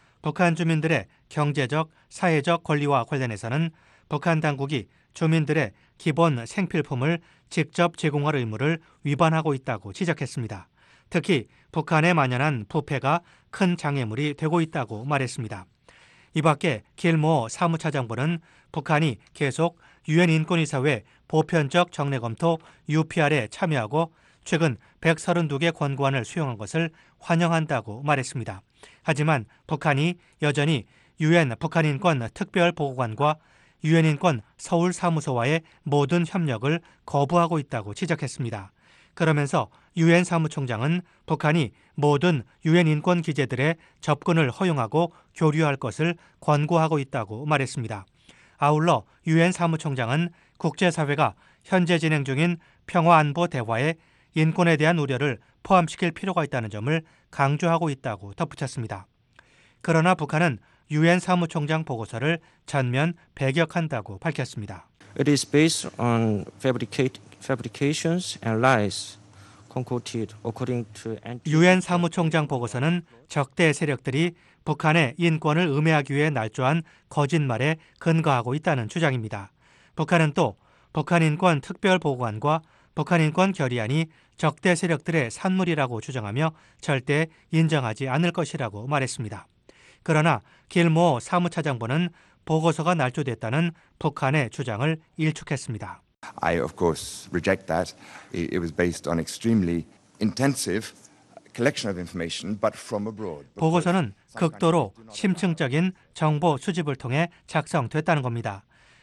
북한 주민들의 경제적, 사회적 권리와 관련해서는 북한 당국이 주민들의 기본 생필품을 직접 제공할 의무를 위반하고 있다고 지적했습니다. 특히 북한에 만연한 부패가 큰 장애물이 되고 있다고 말했습니다. 이 밖에 길모 사무차장보는 북한이 계속 유엔 인권이사회 보편적 정례 검토 유피알에 참여하고 최근 백삼십이 개 권고안을 수용한 것을 환영한다고 말했습니다. 하지만 북한이 여전히 유엔 북한인권 특별보고관과 유엔인권 서울사무소와의 모든 협력을 거부하고 있다고 지적했습니다. 그러면서 유엔 사무총장은 북한이 모든 유엔 인권 기재들의 접근을 허용하고 교류할 것을 권고하고 있다고 말했습니다. 아울러 유엔 사무총장은 국제사회가 현재 진행 중인 평화안보 대화에 인권에 대한 우려를 포함시킬 필요가 있다는 점을 강조하고 있다고 덧붙였습니다. 그러나 북한은 유엔 사무총장 보고서를 전면 배격한다고 밝혔습니다. It is based on fabricate, fabrications and lies concocted according to 유엔 사무총장 보고서는 적대 세력들이 북한의 인권을 음해하기 위해 날조한 거짓말에 근거하고 있다는 주장입니다. 북한은 또 북한인권 특별보고관과 북한인권 결의안이 적대 세력들의 산물이라고 주장하며 절대 인정하지 않을 것이라고 말했습니다. 그러나 길모 사무차장보는 보고서가 날조됐다는 북한의 주장을 일축했습니다. I of course reject that. It was based on extremely intensive collection of information, but from abroad. 보고서는 극도로 심층적인 정보 수집을 통해 작성됐다는 겁니다.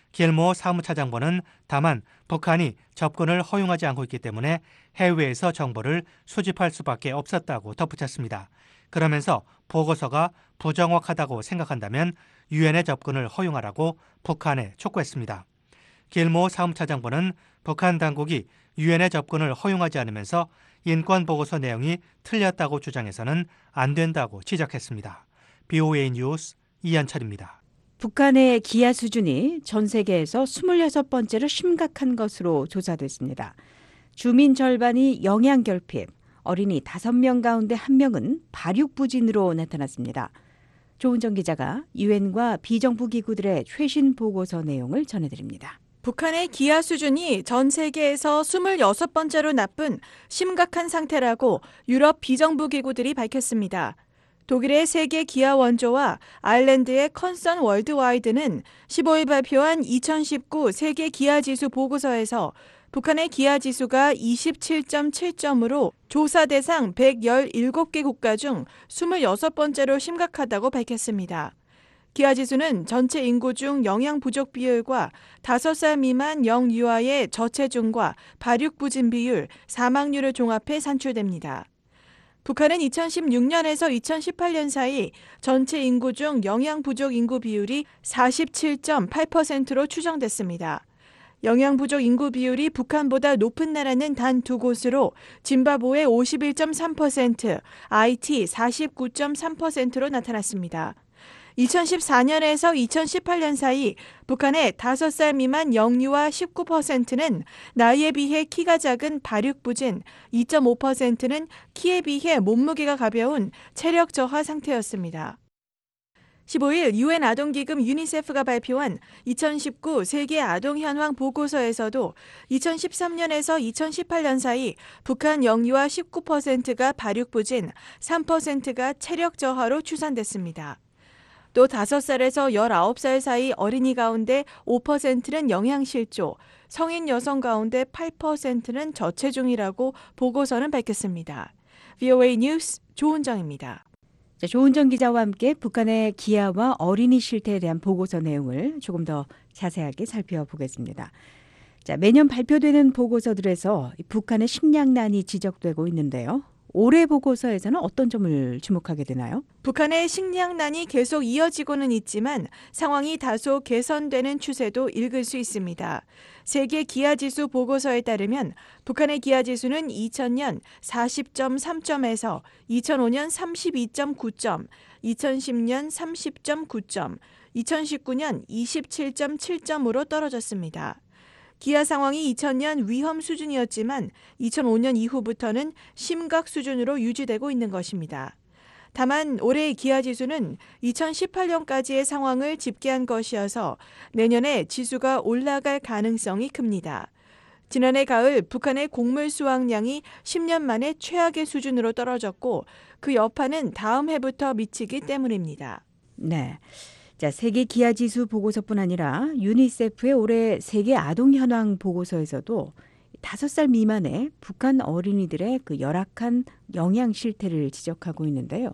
길모 사무차장보는 다만 북한이 접근을 허용하지 않고 있기 때문에 해외에서 정보를 수집할 수밖에 없었다고 덧붙였습니다. 그러면서 보고서가 부정확하다고 생각한다면 유엔의 접근을 허용하라고 북한에 촉구했습니다. 길모 사무차장보는 북한 당국이 유엔의 접근을 허용하지 않으면서 인권보고서 내용이 틀렸다고 주장해서는 안 된다고 지적했습니다. 브이오에이 뉴스 이현철입니다. 북한의 기아 수준이 전 세계에서 스물여섯 번째로 심각한 것으로 조사됐습니다. 주민 절반이 영양결핍, 어린이 다섯 명 가운데 한 명은 발육부진으로 나타났습니다. 조은정 기자가 유엔과 비정부 기구들의 최신 보고서 내용을 전해드립니다. 북한의 기아 수준이 전 세계에서 스물여섯 번째로 나쁜 심각한 상태라고 유럽 비정부 기구들이 밝혔습니다. 독일의 세계 기아 원조와 아일랜드의 컨선 월드와이드는 십오일 발표한 이천십구 세계 기아 지수 보고서에서 북한의 기아 지수가 이십칠 점 칠 점으로 조사 대상 백십칠 개 국가 중 스물여섯 번째로 심각하다고 밝혔습니다. 기아 지수는 전체 인구 중 영양 부족 비율과 다섯 살 미만 영유아의 저체중과 발육 부진 비율, 사망률을 종합해 산출됩니다. 북한은 이천십육 년에서 이천십팔 년 사이 전체 인구 중 영양 부족 인구 비율이 사십칠 점 팔 퍼센트로 추정됐습니다. 영양 부족 인구 비율이 북한보다 높은 나라는 단 두 곳으로 짐바브웨 오십일 점 삼 퍼센트, 아이티 사십구 점 삼 퍼센트로 나타났습니다. 이천십사 년에서 이천십팔 년 사이 북한의 다섯 살 미만 영유아 십구 퍼센트는 나이에 비해 키가 작은 발육부진, 이 점 오 퍼센트는 키에 비해 몸무게가 가벼운 체력 저하 상태였습니다. 십오일 유엔 아동기금 유니세프가 발표한 이천십구 세계 아동 현황 보고서에서도 이천십삼 년에서 이천십팔 년 사이 북한 영유아 십구 퍼센트가 발육부진, 삼 퍼센트가 체력 저하로 추산됐습니다. 또 다섯 살에서 열아홉 살 사이 어린이 가운데 오 퍼센트는 영양실조, 성인 여성 가운데 팔 퍼센트는 저체중이라고 보고서는 밝혔습니다. 브이오에이 뉴스 조은정입니다. 자, 조은정 기자와 함께 북한의 기아와 어린이 실태에 대한 보고서 내용을 조금 더 자세하게 살펴보겠습니다. 자, 매년 발표되는 보고서들에서 북한의 식량난이 지적되고 있는데요. 올해 보고서에서는 어떤 점을 주목하게 되나요? 북한의 식량난이 계속 이어지고는 있지만 상황이 다소 개선되는 추세도 읽을 수 있습니다. 세계 기아지수 보고서에 따르면 북한의 기아지수는 이천 년 사십 점 삼 점에서 이천오 년 삼십이 점 구 점, 이천십 년 삼십 점 구 점, 이천십구 년 이십칠 점 칠 점으로 떨어졌습니다. 기아 상황이 이천 년 위험 수준이었지만 이천오 년 이후부터는 심각 수준으로 유지되고 있는 것입니다. 다만 올해의 기아 지수는 이천십팔 년까지의 상황을 집계한 것이어서 내년에 지수가 올라갈 가능성이 큽니다. 지난해 가을 북한의 곡물 수확량이 십 년 만에 최악의 수준으로 떨어졌고 그 여파는 다음 해부터 미치기 때문입니다. 네. 자, 세계 기아 지수 보고서뿐 아니라 유니세프의 올해 세계 아동 현황 보고서에서도 다섯 살 미만의 북한 어린이들의 그 열악한 영양 실태를 지적하고 있는데요.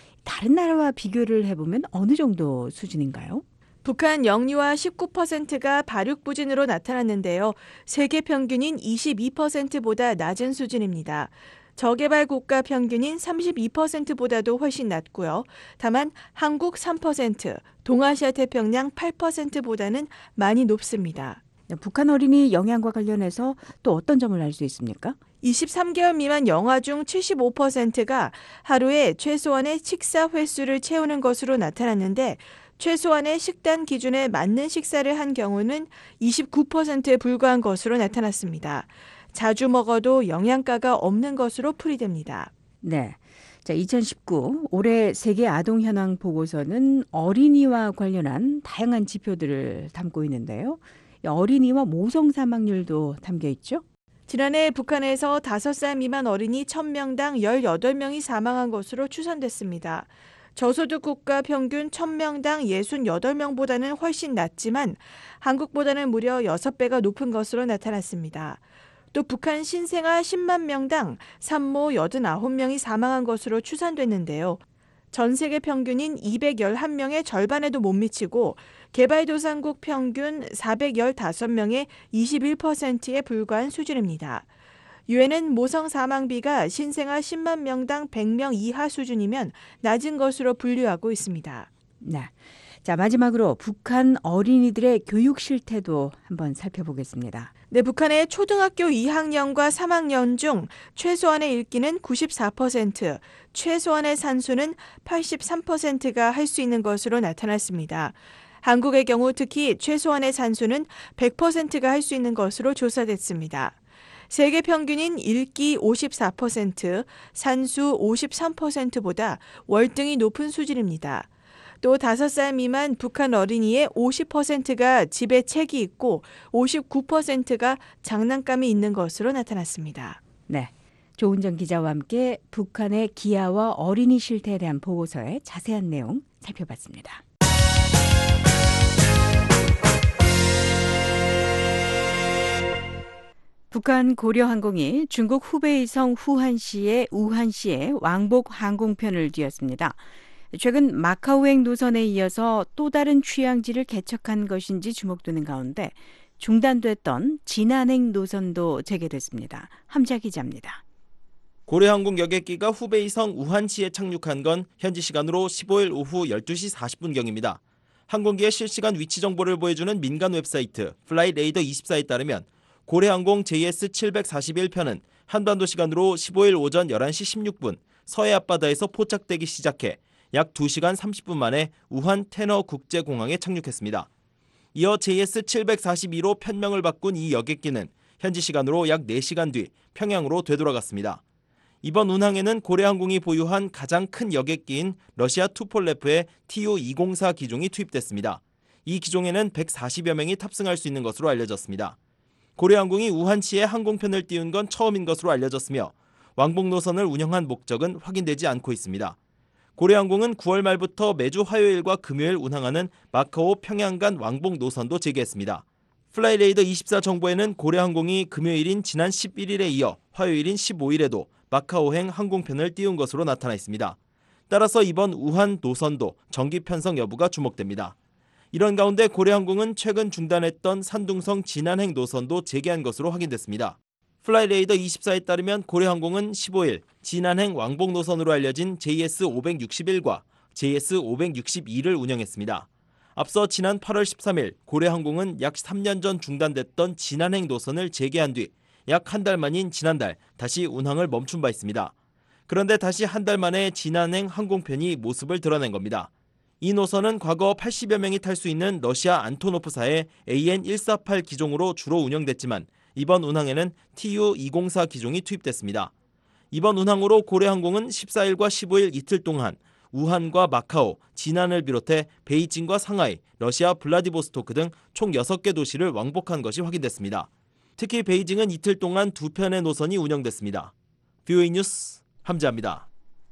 다른 나라와 비교를 해보면 어느 정도 수준인가요? 북한 영유아 십구 퍼센트가 발육부진으로 나타났는데요. 세계 평균인 이십이 퍼센트보다 낮은 수준입니다. 저개발 국가 평균인 삼십이 퍼센트보다도 훨씬 낮고요. 다만 한국 삼 퍼센트, 동아시아 태평양 팔 퍼센트보다는 많이 높습니다. 북한 어린이 영양과 관련해서 또 어떤 점을 알 수 있습니까? 이십삼 개월 미만 영아 중 칠십오 퍼센트가 하루에 최소한의 식사 횟수를 채우는 것으로 나타났는데 최소한의 식단 기준에 맞는 식사를 한 경우는 이십구 퍼센트에 불과한 것으로 나타났습니다. 자주 먹어도 영양가가 없는 것으로 풀이됩니다. 네. 자, 이천십구 올해 세계 아동 현황 보고서는 어린이와 관련한 다양한 지표들을 담고 있는데요. 어린이와 모성 사망률도 담겨 있죠? 지난해 북한에서 다섯 살 미만 어린이 천 명당 열여덟 명이 사망한 것으로 추산됐습니다. 저소득 국가 평균 천 명당 육십팔 명보다는 훨씬 낮지만 한국보다는 무려 여섯 배가 높은 것으로 나타났습니다. 또 북한 신생아 십만 명당 산모 팔십구 명이 사망한 것으로 추산됐는데요. 전 세계 평균인 이백십일 명의 절반에도 못 미치고 개발도상국 평균 사백십오 명의 이십일 퍼센트에 불과한 수준입니다. 유엔은 모성 사망비가 신생아 십만 명당 백 명 이하 수준이면 낮은 것으로 분류하고 있습니다. 네. 자, 마지막으로 북한 어린이들의 교육 실태도 한번 살펴보겠습니다. 네, 북한의 초등학교 이 학년과 삼 학년 중 최소한의 읽기는 구십사 퍼센트, 최소한의 산수는 팔십삼 퍼센트가 할 수 있는 것으로 나타났습니다. 한국의 경우 특히 최소한의 산수는 백 퍼센트가 할 수 있는 것으로 조사됐습니다. 세계 평균인 읽기 오십사 퍼센트, 산수 오십삼 퍼센트보다 월등히 높은 수준입니다. 또 다섯 살 미만 북한 어린이의 오십 퍼센트가 집에 책이 있고 오십구 퍼센트가 장난감이 있는 것으로 나타났습니다. 네, 조은정 기자와 함께 북한의 기아와 어린이 실태에 대한 보고서의 자세한 내용 살펴봤습니다. 북한 고려항공이 중국 후베이성 후한시의 우한시에 왕복 항공편을 뛰었습니다. 최근 마카오행 노선에 이어서 또 다른 취향지를 개척한 것인지 주목되는 가운데 중단됐던 진안행 노선도 재개됐습니다. 함자 기자입니다. 고려항공 여객기가 후베이성 우한시에 착륙한 건 현지 시간으로 십오일 오후 열두 시 사십 분경입니다. 항공기의 실시간 위치 정보를 보여주는 민간 웹사이트 플라이레이더 이십사에 따르면 고려항공 제이에스 칠백사십일 편은 한반도 시간으로 십오일 오전 열한 시 십육 분 서해 앞바다에서 포착되기 시작해 약 두 시간 삼십 분 만에 우한 테너 국제공항에 착륙했습니다. 이어 제이에스 칠백사십이로 편명을 바꾼 이 여객기는 현지 시간으로 약 네 시간 뒤 평양으로 되돌아갔습니다. 이번 운항에는 고려항공이 보유한 가장 큰 여객기인 러시아 투폴레프의 티유 이공사 기종이 투입됐습니다. 이 기종에는 백사십여 명이 탑승할 수 있는 것으로 알려졌습니다. 고려항공이 우한시에 항공편을 띄운 건 처음인 것으로 알려졌으며 왕복 노선을 운영한 목적은 확인되지 않고 있습니다. 고려항공은 구월 말부터 매주 화요일과 금요일 운항하는 마카오 평양 간 왕복 노선도 재개했습니다. 플라이레이더 이십사 정보에는 고려항공이 금요일인 지난 십일일에 이어 화요일인 십오일에도 마카오행 항공편을 띄운 것으로 나타나 있습니다. 따라서 이번 우한 노선도 정기 편성 여부가 주목됩니다. 이런 가운데 고려항공은 최근 중단했던 산둥성 진안행 노선도 재개한 것으로 확인됐습니다. 플라이레이더 이십사에 따르면 고려항공은 십오일 진안행 왕복 노선으로 알려진 제이에스 오백육십일과 제이에스 오백육십이를 운영했습니다. 앞서 지난 팔월 십삼일 고려항공은 약 삼 년 전 중단됐던 진안행 노선을 재개한 뒤 약 한 달 만인 지난달 다시 운항을 멈춘 바 있습니다. 그런데 다시 한 달 만에 진안행 항공편이 모습을 드러낸 겁니다. 이 노선은 과거 팔십여 명이 탈 수 있는 러시아 안토노프사의 에이엔 백사십팔 기종으로 주로 운영됐지만 이번 운항에는 티유 이공사 기종이 투입됐습니다. 이번 운항으로 고려항공은 십사일과 십오일 이틀 동안 우한과 마카오, 진안을 비롯해 베이징과 상하이, 러시아 블라디보스토크 등 총 여섯 개 도시를 왕복한 것이 확인됐습니다. 특히 베이징은 이틀 동안 두 편의 노선이 운영됐습니다. 브이오에이 뉴스 함지아입니다.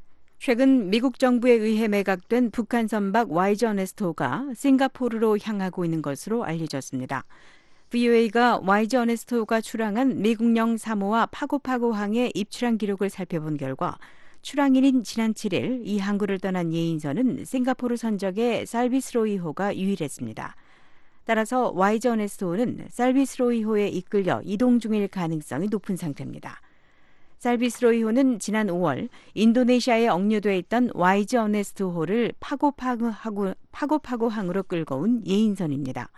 최근 미국 정부에 의해 매각된 북한 선박 와이즈 어네스토가 싱가포르로 향하고 있는 것으로 알려졌습니다. 브이오에이가 와이즈 어네스토가 출항한 미국령 사모아 파고파고항의 입출항 기록을 살펴본 결과 출항일인 지난 칠일 이 항구를 떠난 예인선은 싱가포르 선적의 살비스로이호가 유일했습니다. 따라서 와이즈 어네스토는 살비스로이호에 이끌려 이동 중일 가능성이 높은 상태입니다. 살비스로이호는 지난 오월 인도네시아에 억류돼 있던 와이즈 어네스토호를 파고파고하고, 파고파고항으로 끌고 온 예인선입니다.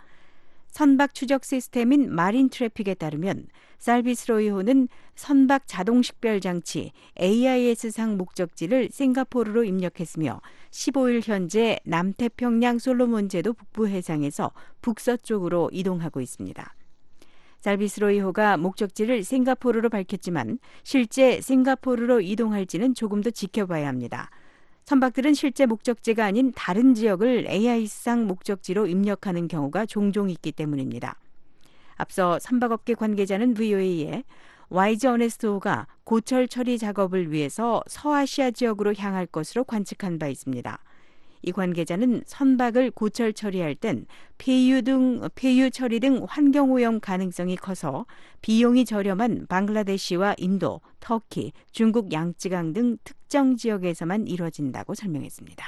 선박 추적 시스템인 마린 트래픽에 따르면 살비스로이호는 선박 자동 식별 장치 에이아이에스상 목적지를 싱가포르로 입력했으며 십오일 현재 남태평양 솔로몬제도 북부 해상에서 북서쪽으로 이동하고 있습니다. 살비스로이호가 목적지를 싱가포르로 밝혔지만 실제 싱가포르로 이동할지는 조금 더 지켜봐야 합니다. 선박들은 실제 목적지가 아닌 다른 지역을 에이아이상 목적지로 입력하는 경우가 종종 있기 때문입니다. 앞서 선박업계 관계자는 브이오에이에 와이즈 어네스토가 고철 처리 작업을 위해서 서아시아 지역으로 향할 것으로 관측한 바 있습니다. 이 관계자는 선박을 고철 처리할 땐 폐유 등 폐유 처리 등 환경오염 가능성이 커서 비용이 저렴한 방글라데시와 인도, 터키, 중국 양쯔강 등 특정 지역에서만 이뤄진다고 설명했습니다.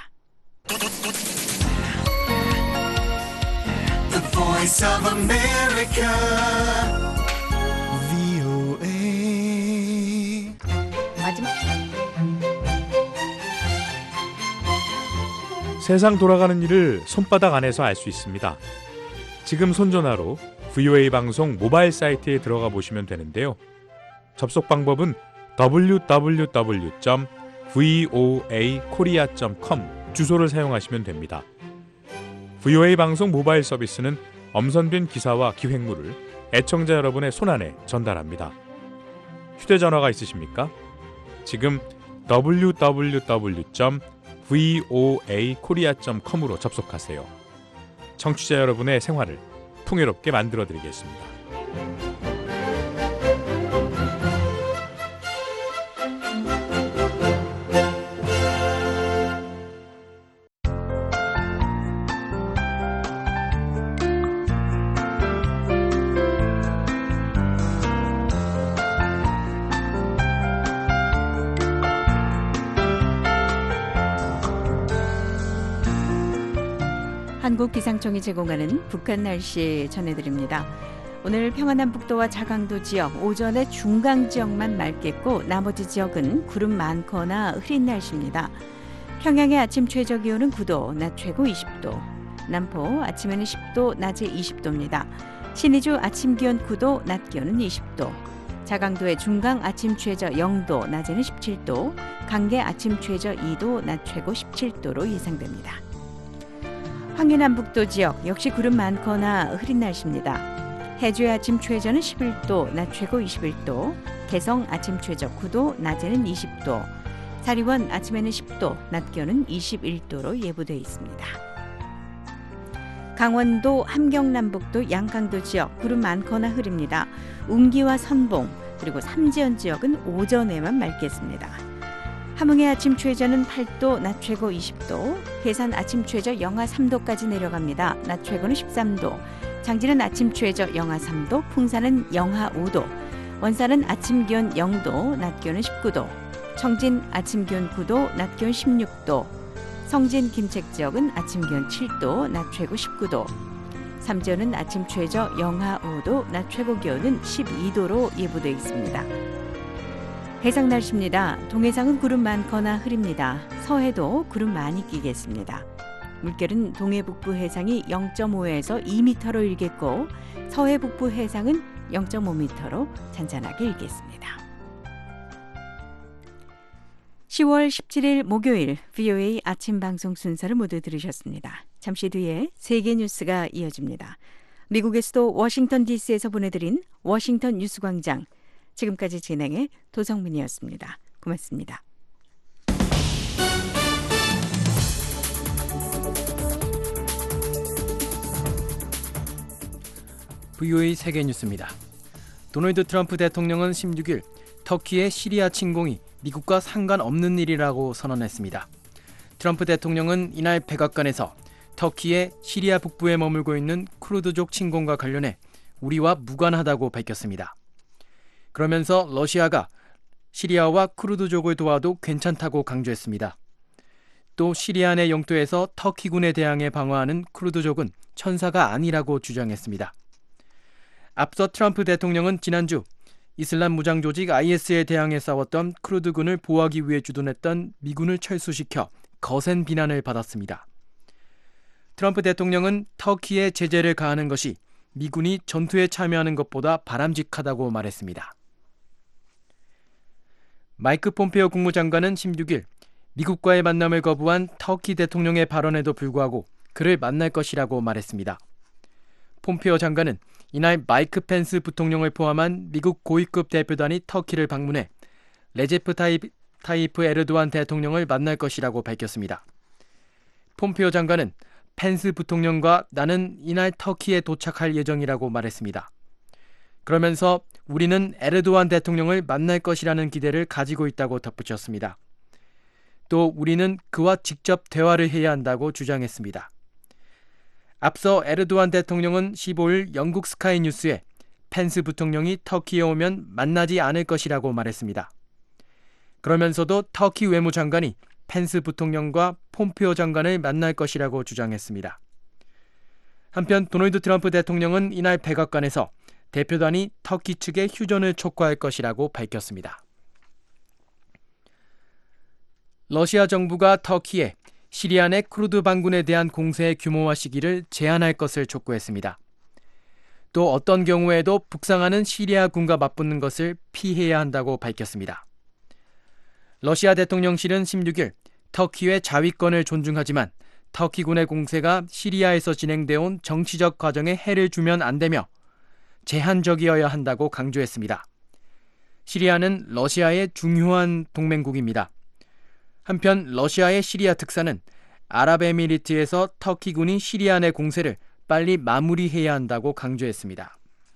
The Voice of America, 브이오에이. 마지막. 세상 돌아가는 일을 손바닥 안에서 알 수 있습니다. 지금 손전화로 브이오에이 방송 모바일 사이트에 들어가 보시면 되는데요. 접속 방법은 더블유 더블유 더블유 점 브이오에이 코리아 점 컴 주소를 사용하시면 됩니다. 브이오에이 방송 모바일 서비스는 엄선된 기사와 기획물을 애청자 여러분의 손안에 전달합니다. 휴대전화가 있으십니까? 지금 더블유 더블유 더블유 점 브이오에이 코리아 닷 컴으로 접속하세요. 청취자 여러분의 생활을 풍요롭게 만들어드리겠습니다. 한국기상청이 제공하는 북한 날씨 전해드립니다. 오늘 평안남북도와 자강도 지역 오전에 중강 지역만 맑겠고 나머지 지역은 구름 많거나 흐린 날씨입니다. 평양의 아침 최저 기온은 구 도, 낮 최고 이십 도. 남포 아침에는 십 도, 낮에 이십 도입니다. 신의주 아침 기온 구 도, 낮 기온은 이십 도. 자강도의 중강 아침 최저 영 도, 낮에는 십칠 도. 강계 아침 최저 이 도, 낮 최고 십칠 도로 예상됩니다. 황해남북도 지역 역시 구름 많거나 흐린 날씨입니다. 해주의 아침 최저는 십일 도, 낮 최고 이십일 도. 개성 아침 최저 구 도, 낮에는 이십 도. 사리원 아침에는 십 도, 낮 기온은 이십일 도로 예보돼 있습니다. 강원도 함경남북도 양강도 지역 구름 많거나 흐립니다. 웅기와 선봉 그리고 삼지연 지역은 오전에만 맑겠습니다. 함흥의 아침 최저는 팔 도, 낮 최고 이십 도. 해산 아침 최저 영하 삼 도까지 내려갑니다. 낮 최고는 십삼 도. 장진은 아침 최저 영하 삼 도, 풍산은 영하 오 도. 원산은 아침 기온 영 도, 낮 기온은 십구 도. 청진 아침 기온 구 도, 낮 기온 십육 도. 성진 김책 지역은 아침 기온 칠 도, 낮 최고 십구 도. 삼지연은 아침 최저 영하 오 도, 낮 최고 기온은 십이 도로 예보돼 있습니다. 해상 날씨입니다. 동해상은 구름 많거나 흐립니다. 서해도 구름 많이 끼겠습니다. 물결은 동해 북부 해상이 영 점 오에서 이 미터로 일겠고 서해 북부 해상은 영 점 오 미터로 잔잔하게 일겠습니다. 시월 십칠일 목요일 브이오에이 아침 방송 순서를 모두 들으셨습니다. 잠시 뒤에 세계 뉴스가 이어집니다. 미국에서도 워싱턴 디씨에서 보내드린 워싱턴 뉴스광장. 지금까지 진행의 도성민이었습니다. 고맙습니다. 브이오에이 세계 뉴스입니다. 도널드 트럼프 대통령은 십육일 터키의 시리아 침공이 미국과 상관없는 일이라고 선언했습니다. 트럼프 대통령은 이날 백악관에서 터키의 시리아 북부에 머물고 있는 쿠르드족 침공과 관련해 우리와 무관하다고 밝혔습니다. 그러면서 러시아가 시리아와 쿠르드족을 도와도 괜찮다고 강조했습니다. 또 시리아 내 영토에서 터키군에 대항해 방어하는 쿠르드족은 천사가 아니라고 주장했습니다. 앞서 트럼프 대통령은 지난주 이슬람 무장 조직 아이에스에 대항해 싸웠던 쿠르드군을 보호하기 위해 주둔했던 미군을 철수시켜 거센 비난을 받았습니다. 트럼프 대통령은 터키에 제재를 가하는 것이 미군이 전투에 참여하는 것보다 바람직하다고 말했습니다. 마이크 폼페오 국무장관은 십육일 미국과의 만남을 거부한 터키 대통령의 발언에도 불구하고 그를 만날 것이라고 말했습니다. 폼페오 장관은 이날 마이크 펜스 부통령을 포함한 미국 고위급 대표단이 터키를 방문해 레제프 타이프, 타이프 에르도안 대통령을 만날 것이라고 밝혔습니다. 폼페오 장관은 펜스 부통령과 나는 이날 터키에 도착할 예정이라고 말했습니다. 그러면서 우리는 에르도안 대통령을 만날 것이라는 기대를 가지고 있다고 덧붙였습니다. 또 우리는 그와 직접 대화를 해야 한다고 주장했습니다. 앞서 에르도안 대통령은 십오일 영국 스카이 뉴스에 펜스 부통령이 터키에 오면 만나지 않을 것이라고 말했습니다. 그러면서도 터키 외무장관이 펜스 부통령과 폼페오 장관을 만날 것이라고 주장했습니다. 한편 도널드 트럼프 대통령은 이날 백악관에서 대표단이 터키 측에 휴전을 촉구할 것이라고 밝혔습니다. 러시아 정부가 터키에 시리아 내 쿠르드 반군에 대한 공세의 규모와 시기를 제한할 것을 촉구했습니다. 또 어떤 경우에도 북상하는 시리아군과 맞붙는 것을 피해야 한다고 밝혔습니다. 러시아 대통령실은 십육일 터키의 자위권을 존중하지만 터키군의 공세가 시리아에서 진행되어 온 정치적 과정에 해를 주면 안 되며 제한적이어야 한다고 강조했습니다. 시리아는 러시아의 중요한 동맹국입니다. 한편 러시아의 시리아 특사는 아랍에미리트에서 터키군이 시리아 내 공세를 빨리 마무리해야 한다고 강조했습니다.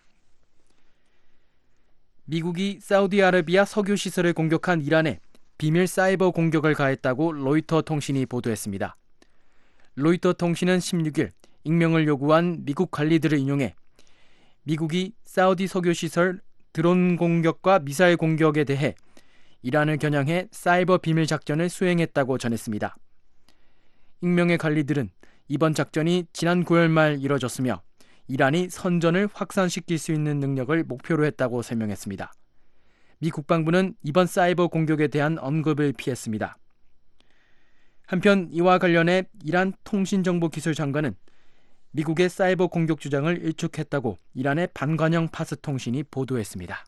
미국이 사우디아라비아 석유시설을 공격한 이란에 비밀 사이버 공격을 가했다고 로이터 통신이 보도했습니다. 로이터 통신은 십육 일 익명을 요구한 미국 관리들을 인용해 미국이 사우디 석유시설 드론 공격과 미사일 공격에 대해 이란을 겨냥해 사이버 비밀 작전을 수행했다고 전했습니다. 익명의 관리들은 이번 작전이 지난 구월 말 이뤄졌으며 이란이 선전을 확산시킬 수 있는 능력을 목표로 했다고 설명했습니다. 미 국방부는 이번 사이버 공격에 대한 언급을 피했습니다. 한편 이와 관련해 이란 통신정보기술 장관은 미국의 사이버 공격 주장을 일축했다고 이란의 반관영 파스 통신이 보도했습니다.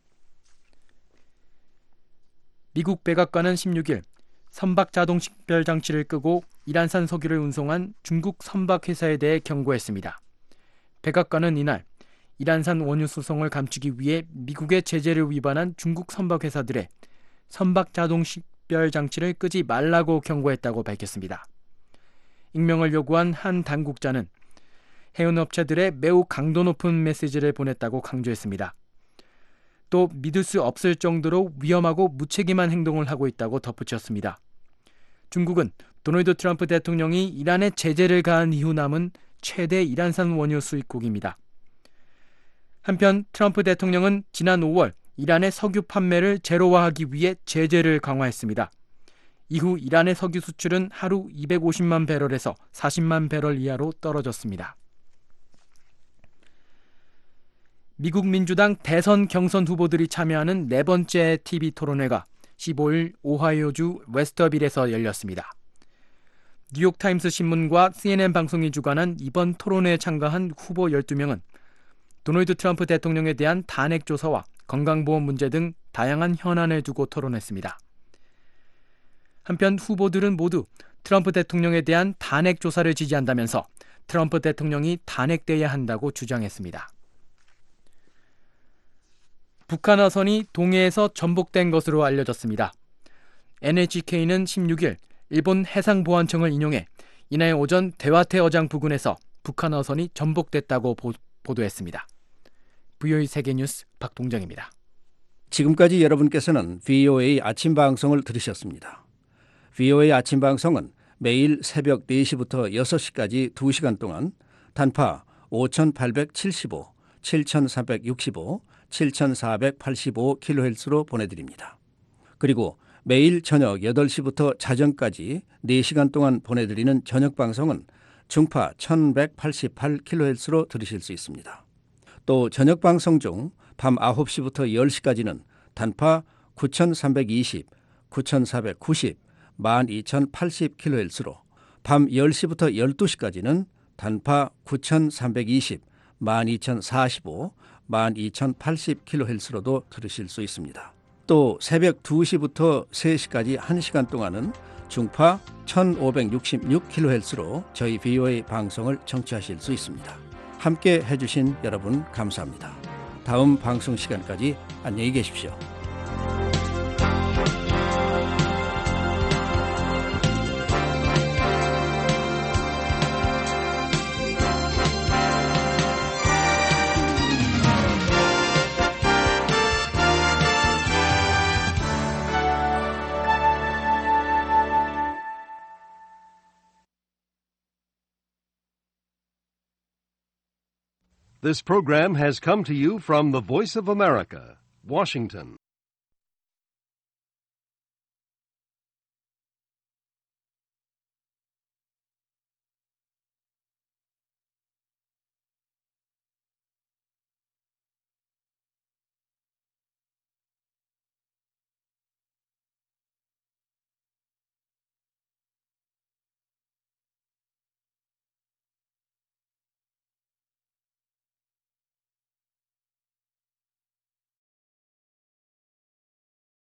미국 백악관은 십육 일 선박 자동 식별 장치를 끄고 이란산 석유를 운송한 중국 선박회사에 대해 경고했습니다. 백악관은 이날 이란산 원유 수송을 감추기 위해 미국의 제재를 위반한 중국 선박회사들의 선박 자동 식별 장치를 끄지 말라고 경고했다고 밝혔습니다. 익명을 요구한 한 당국자는 해운업체들의 매우 강도 높은 메시지를 보냈다고 강조했습니다. 또 믿을 수 없을 정도로 위험하고 무책임한 행동을 하고 있다고 덧붙였습니다. 중국은 도널드 트럼프 대통령이 이란에 제재를 가한 이후 남은 최대 이란산 원유 수입국입니다. 한편 트럼프 대통령은 지난 오월 이란의 석유 판매를 제로화하기 위해 제재를 강화했습니다. 이후 이란의 석유 수출은 하루 이백오십만 배럴에서 사십만 배럴 이하로 떨어졌습니다. 미국 민주당 대선 경선 후보들이 참여하는 네 번째 티비 토론회가 십오 일 오하이오주 웨스터빌에서 열렸습니다. 뉴욕타임스 신문과 씨엔엔 방송이 주관한 이번 토론회에 참가한 후보 열두 명은 도널드 트럼프 대통령에 대한 탄핵 조사와 건강보험 문제 등 다양한 현안을 두고 토론했습니다. 한편 후보들은 모두 트럼프 대통령에 대한 탄핵 조사를 지지한다면서 트럼프 대통령이 탄핵돼야 한다고 주장했습니다. 북한 어선이 동해에서 전복된 것으로 알려졌습니다. 엔에이치케이는 십육 일 일본 해상보안청을 인용해 이날 오전 대화태 어장 부근에서 북한 어선이 전복됐다고 보, 보도했습니다. 브이오에이 세계뉴스 박동정입니다. 지금까지 여러분께서는 브이오에이 아침 방송을 들으셨습니다. 브이오에이 아침 방송은 매일 새벽 네 시부터 여섯 시까지 두 시간 동안 단파 오천팔백칠십오, 칠천삼백육십오, 칠천사백팔십오 킬로헤르츠로 보내드립니다. 그리고 매일 저녁 여덟 시부터 자정까지 네 시간 동안 보내드리는 저녁 방송은 중파 천백팔십팔 킬로헤르츠로 들으실 수 있습니다. 또 저녁 방송 중 밤 아홉 시부터 열 시까지는 단파 구천삼백이십, 구천사백구십, 만 이천팔십 킬로헤르츠로 밤 열 시부터 열두 시까지는 단파 구천삼백이십, 만 이천사십오, 만 이천팔십 킬로헤르츠로도 들으실 수 있습니다. 또 새벽 두 시부터 세 시까지 한 시간 동안은 중파 천오백육십육 킬로헤르츠로 저희 브이오에이 방송을 청취하실 수 있습니다. 함께 해주신 여러분 감사합니다. 다음 방송 시간까지 안녕히 계십시오. This program has come to you from the Voice of America, Washington.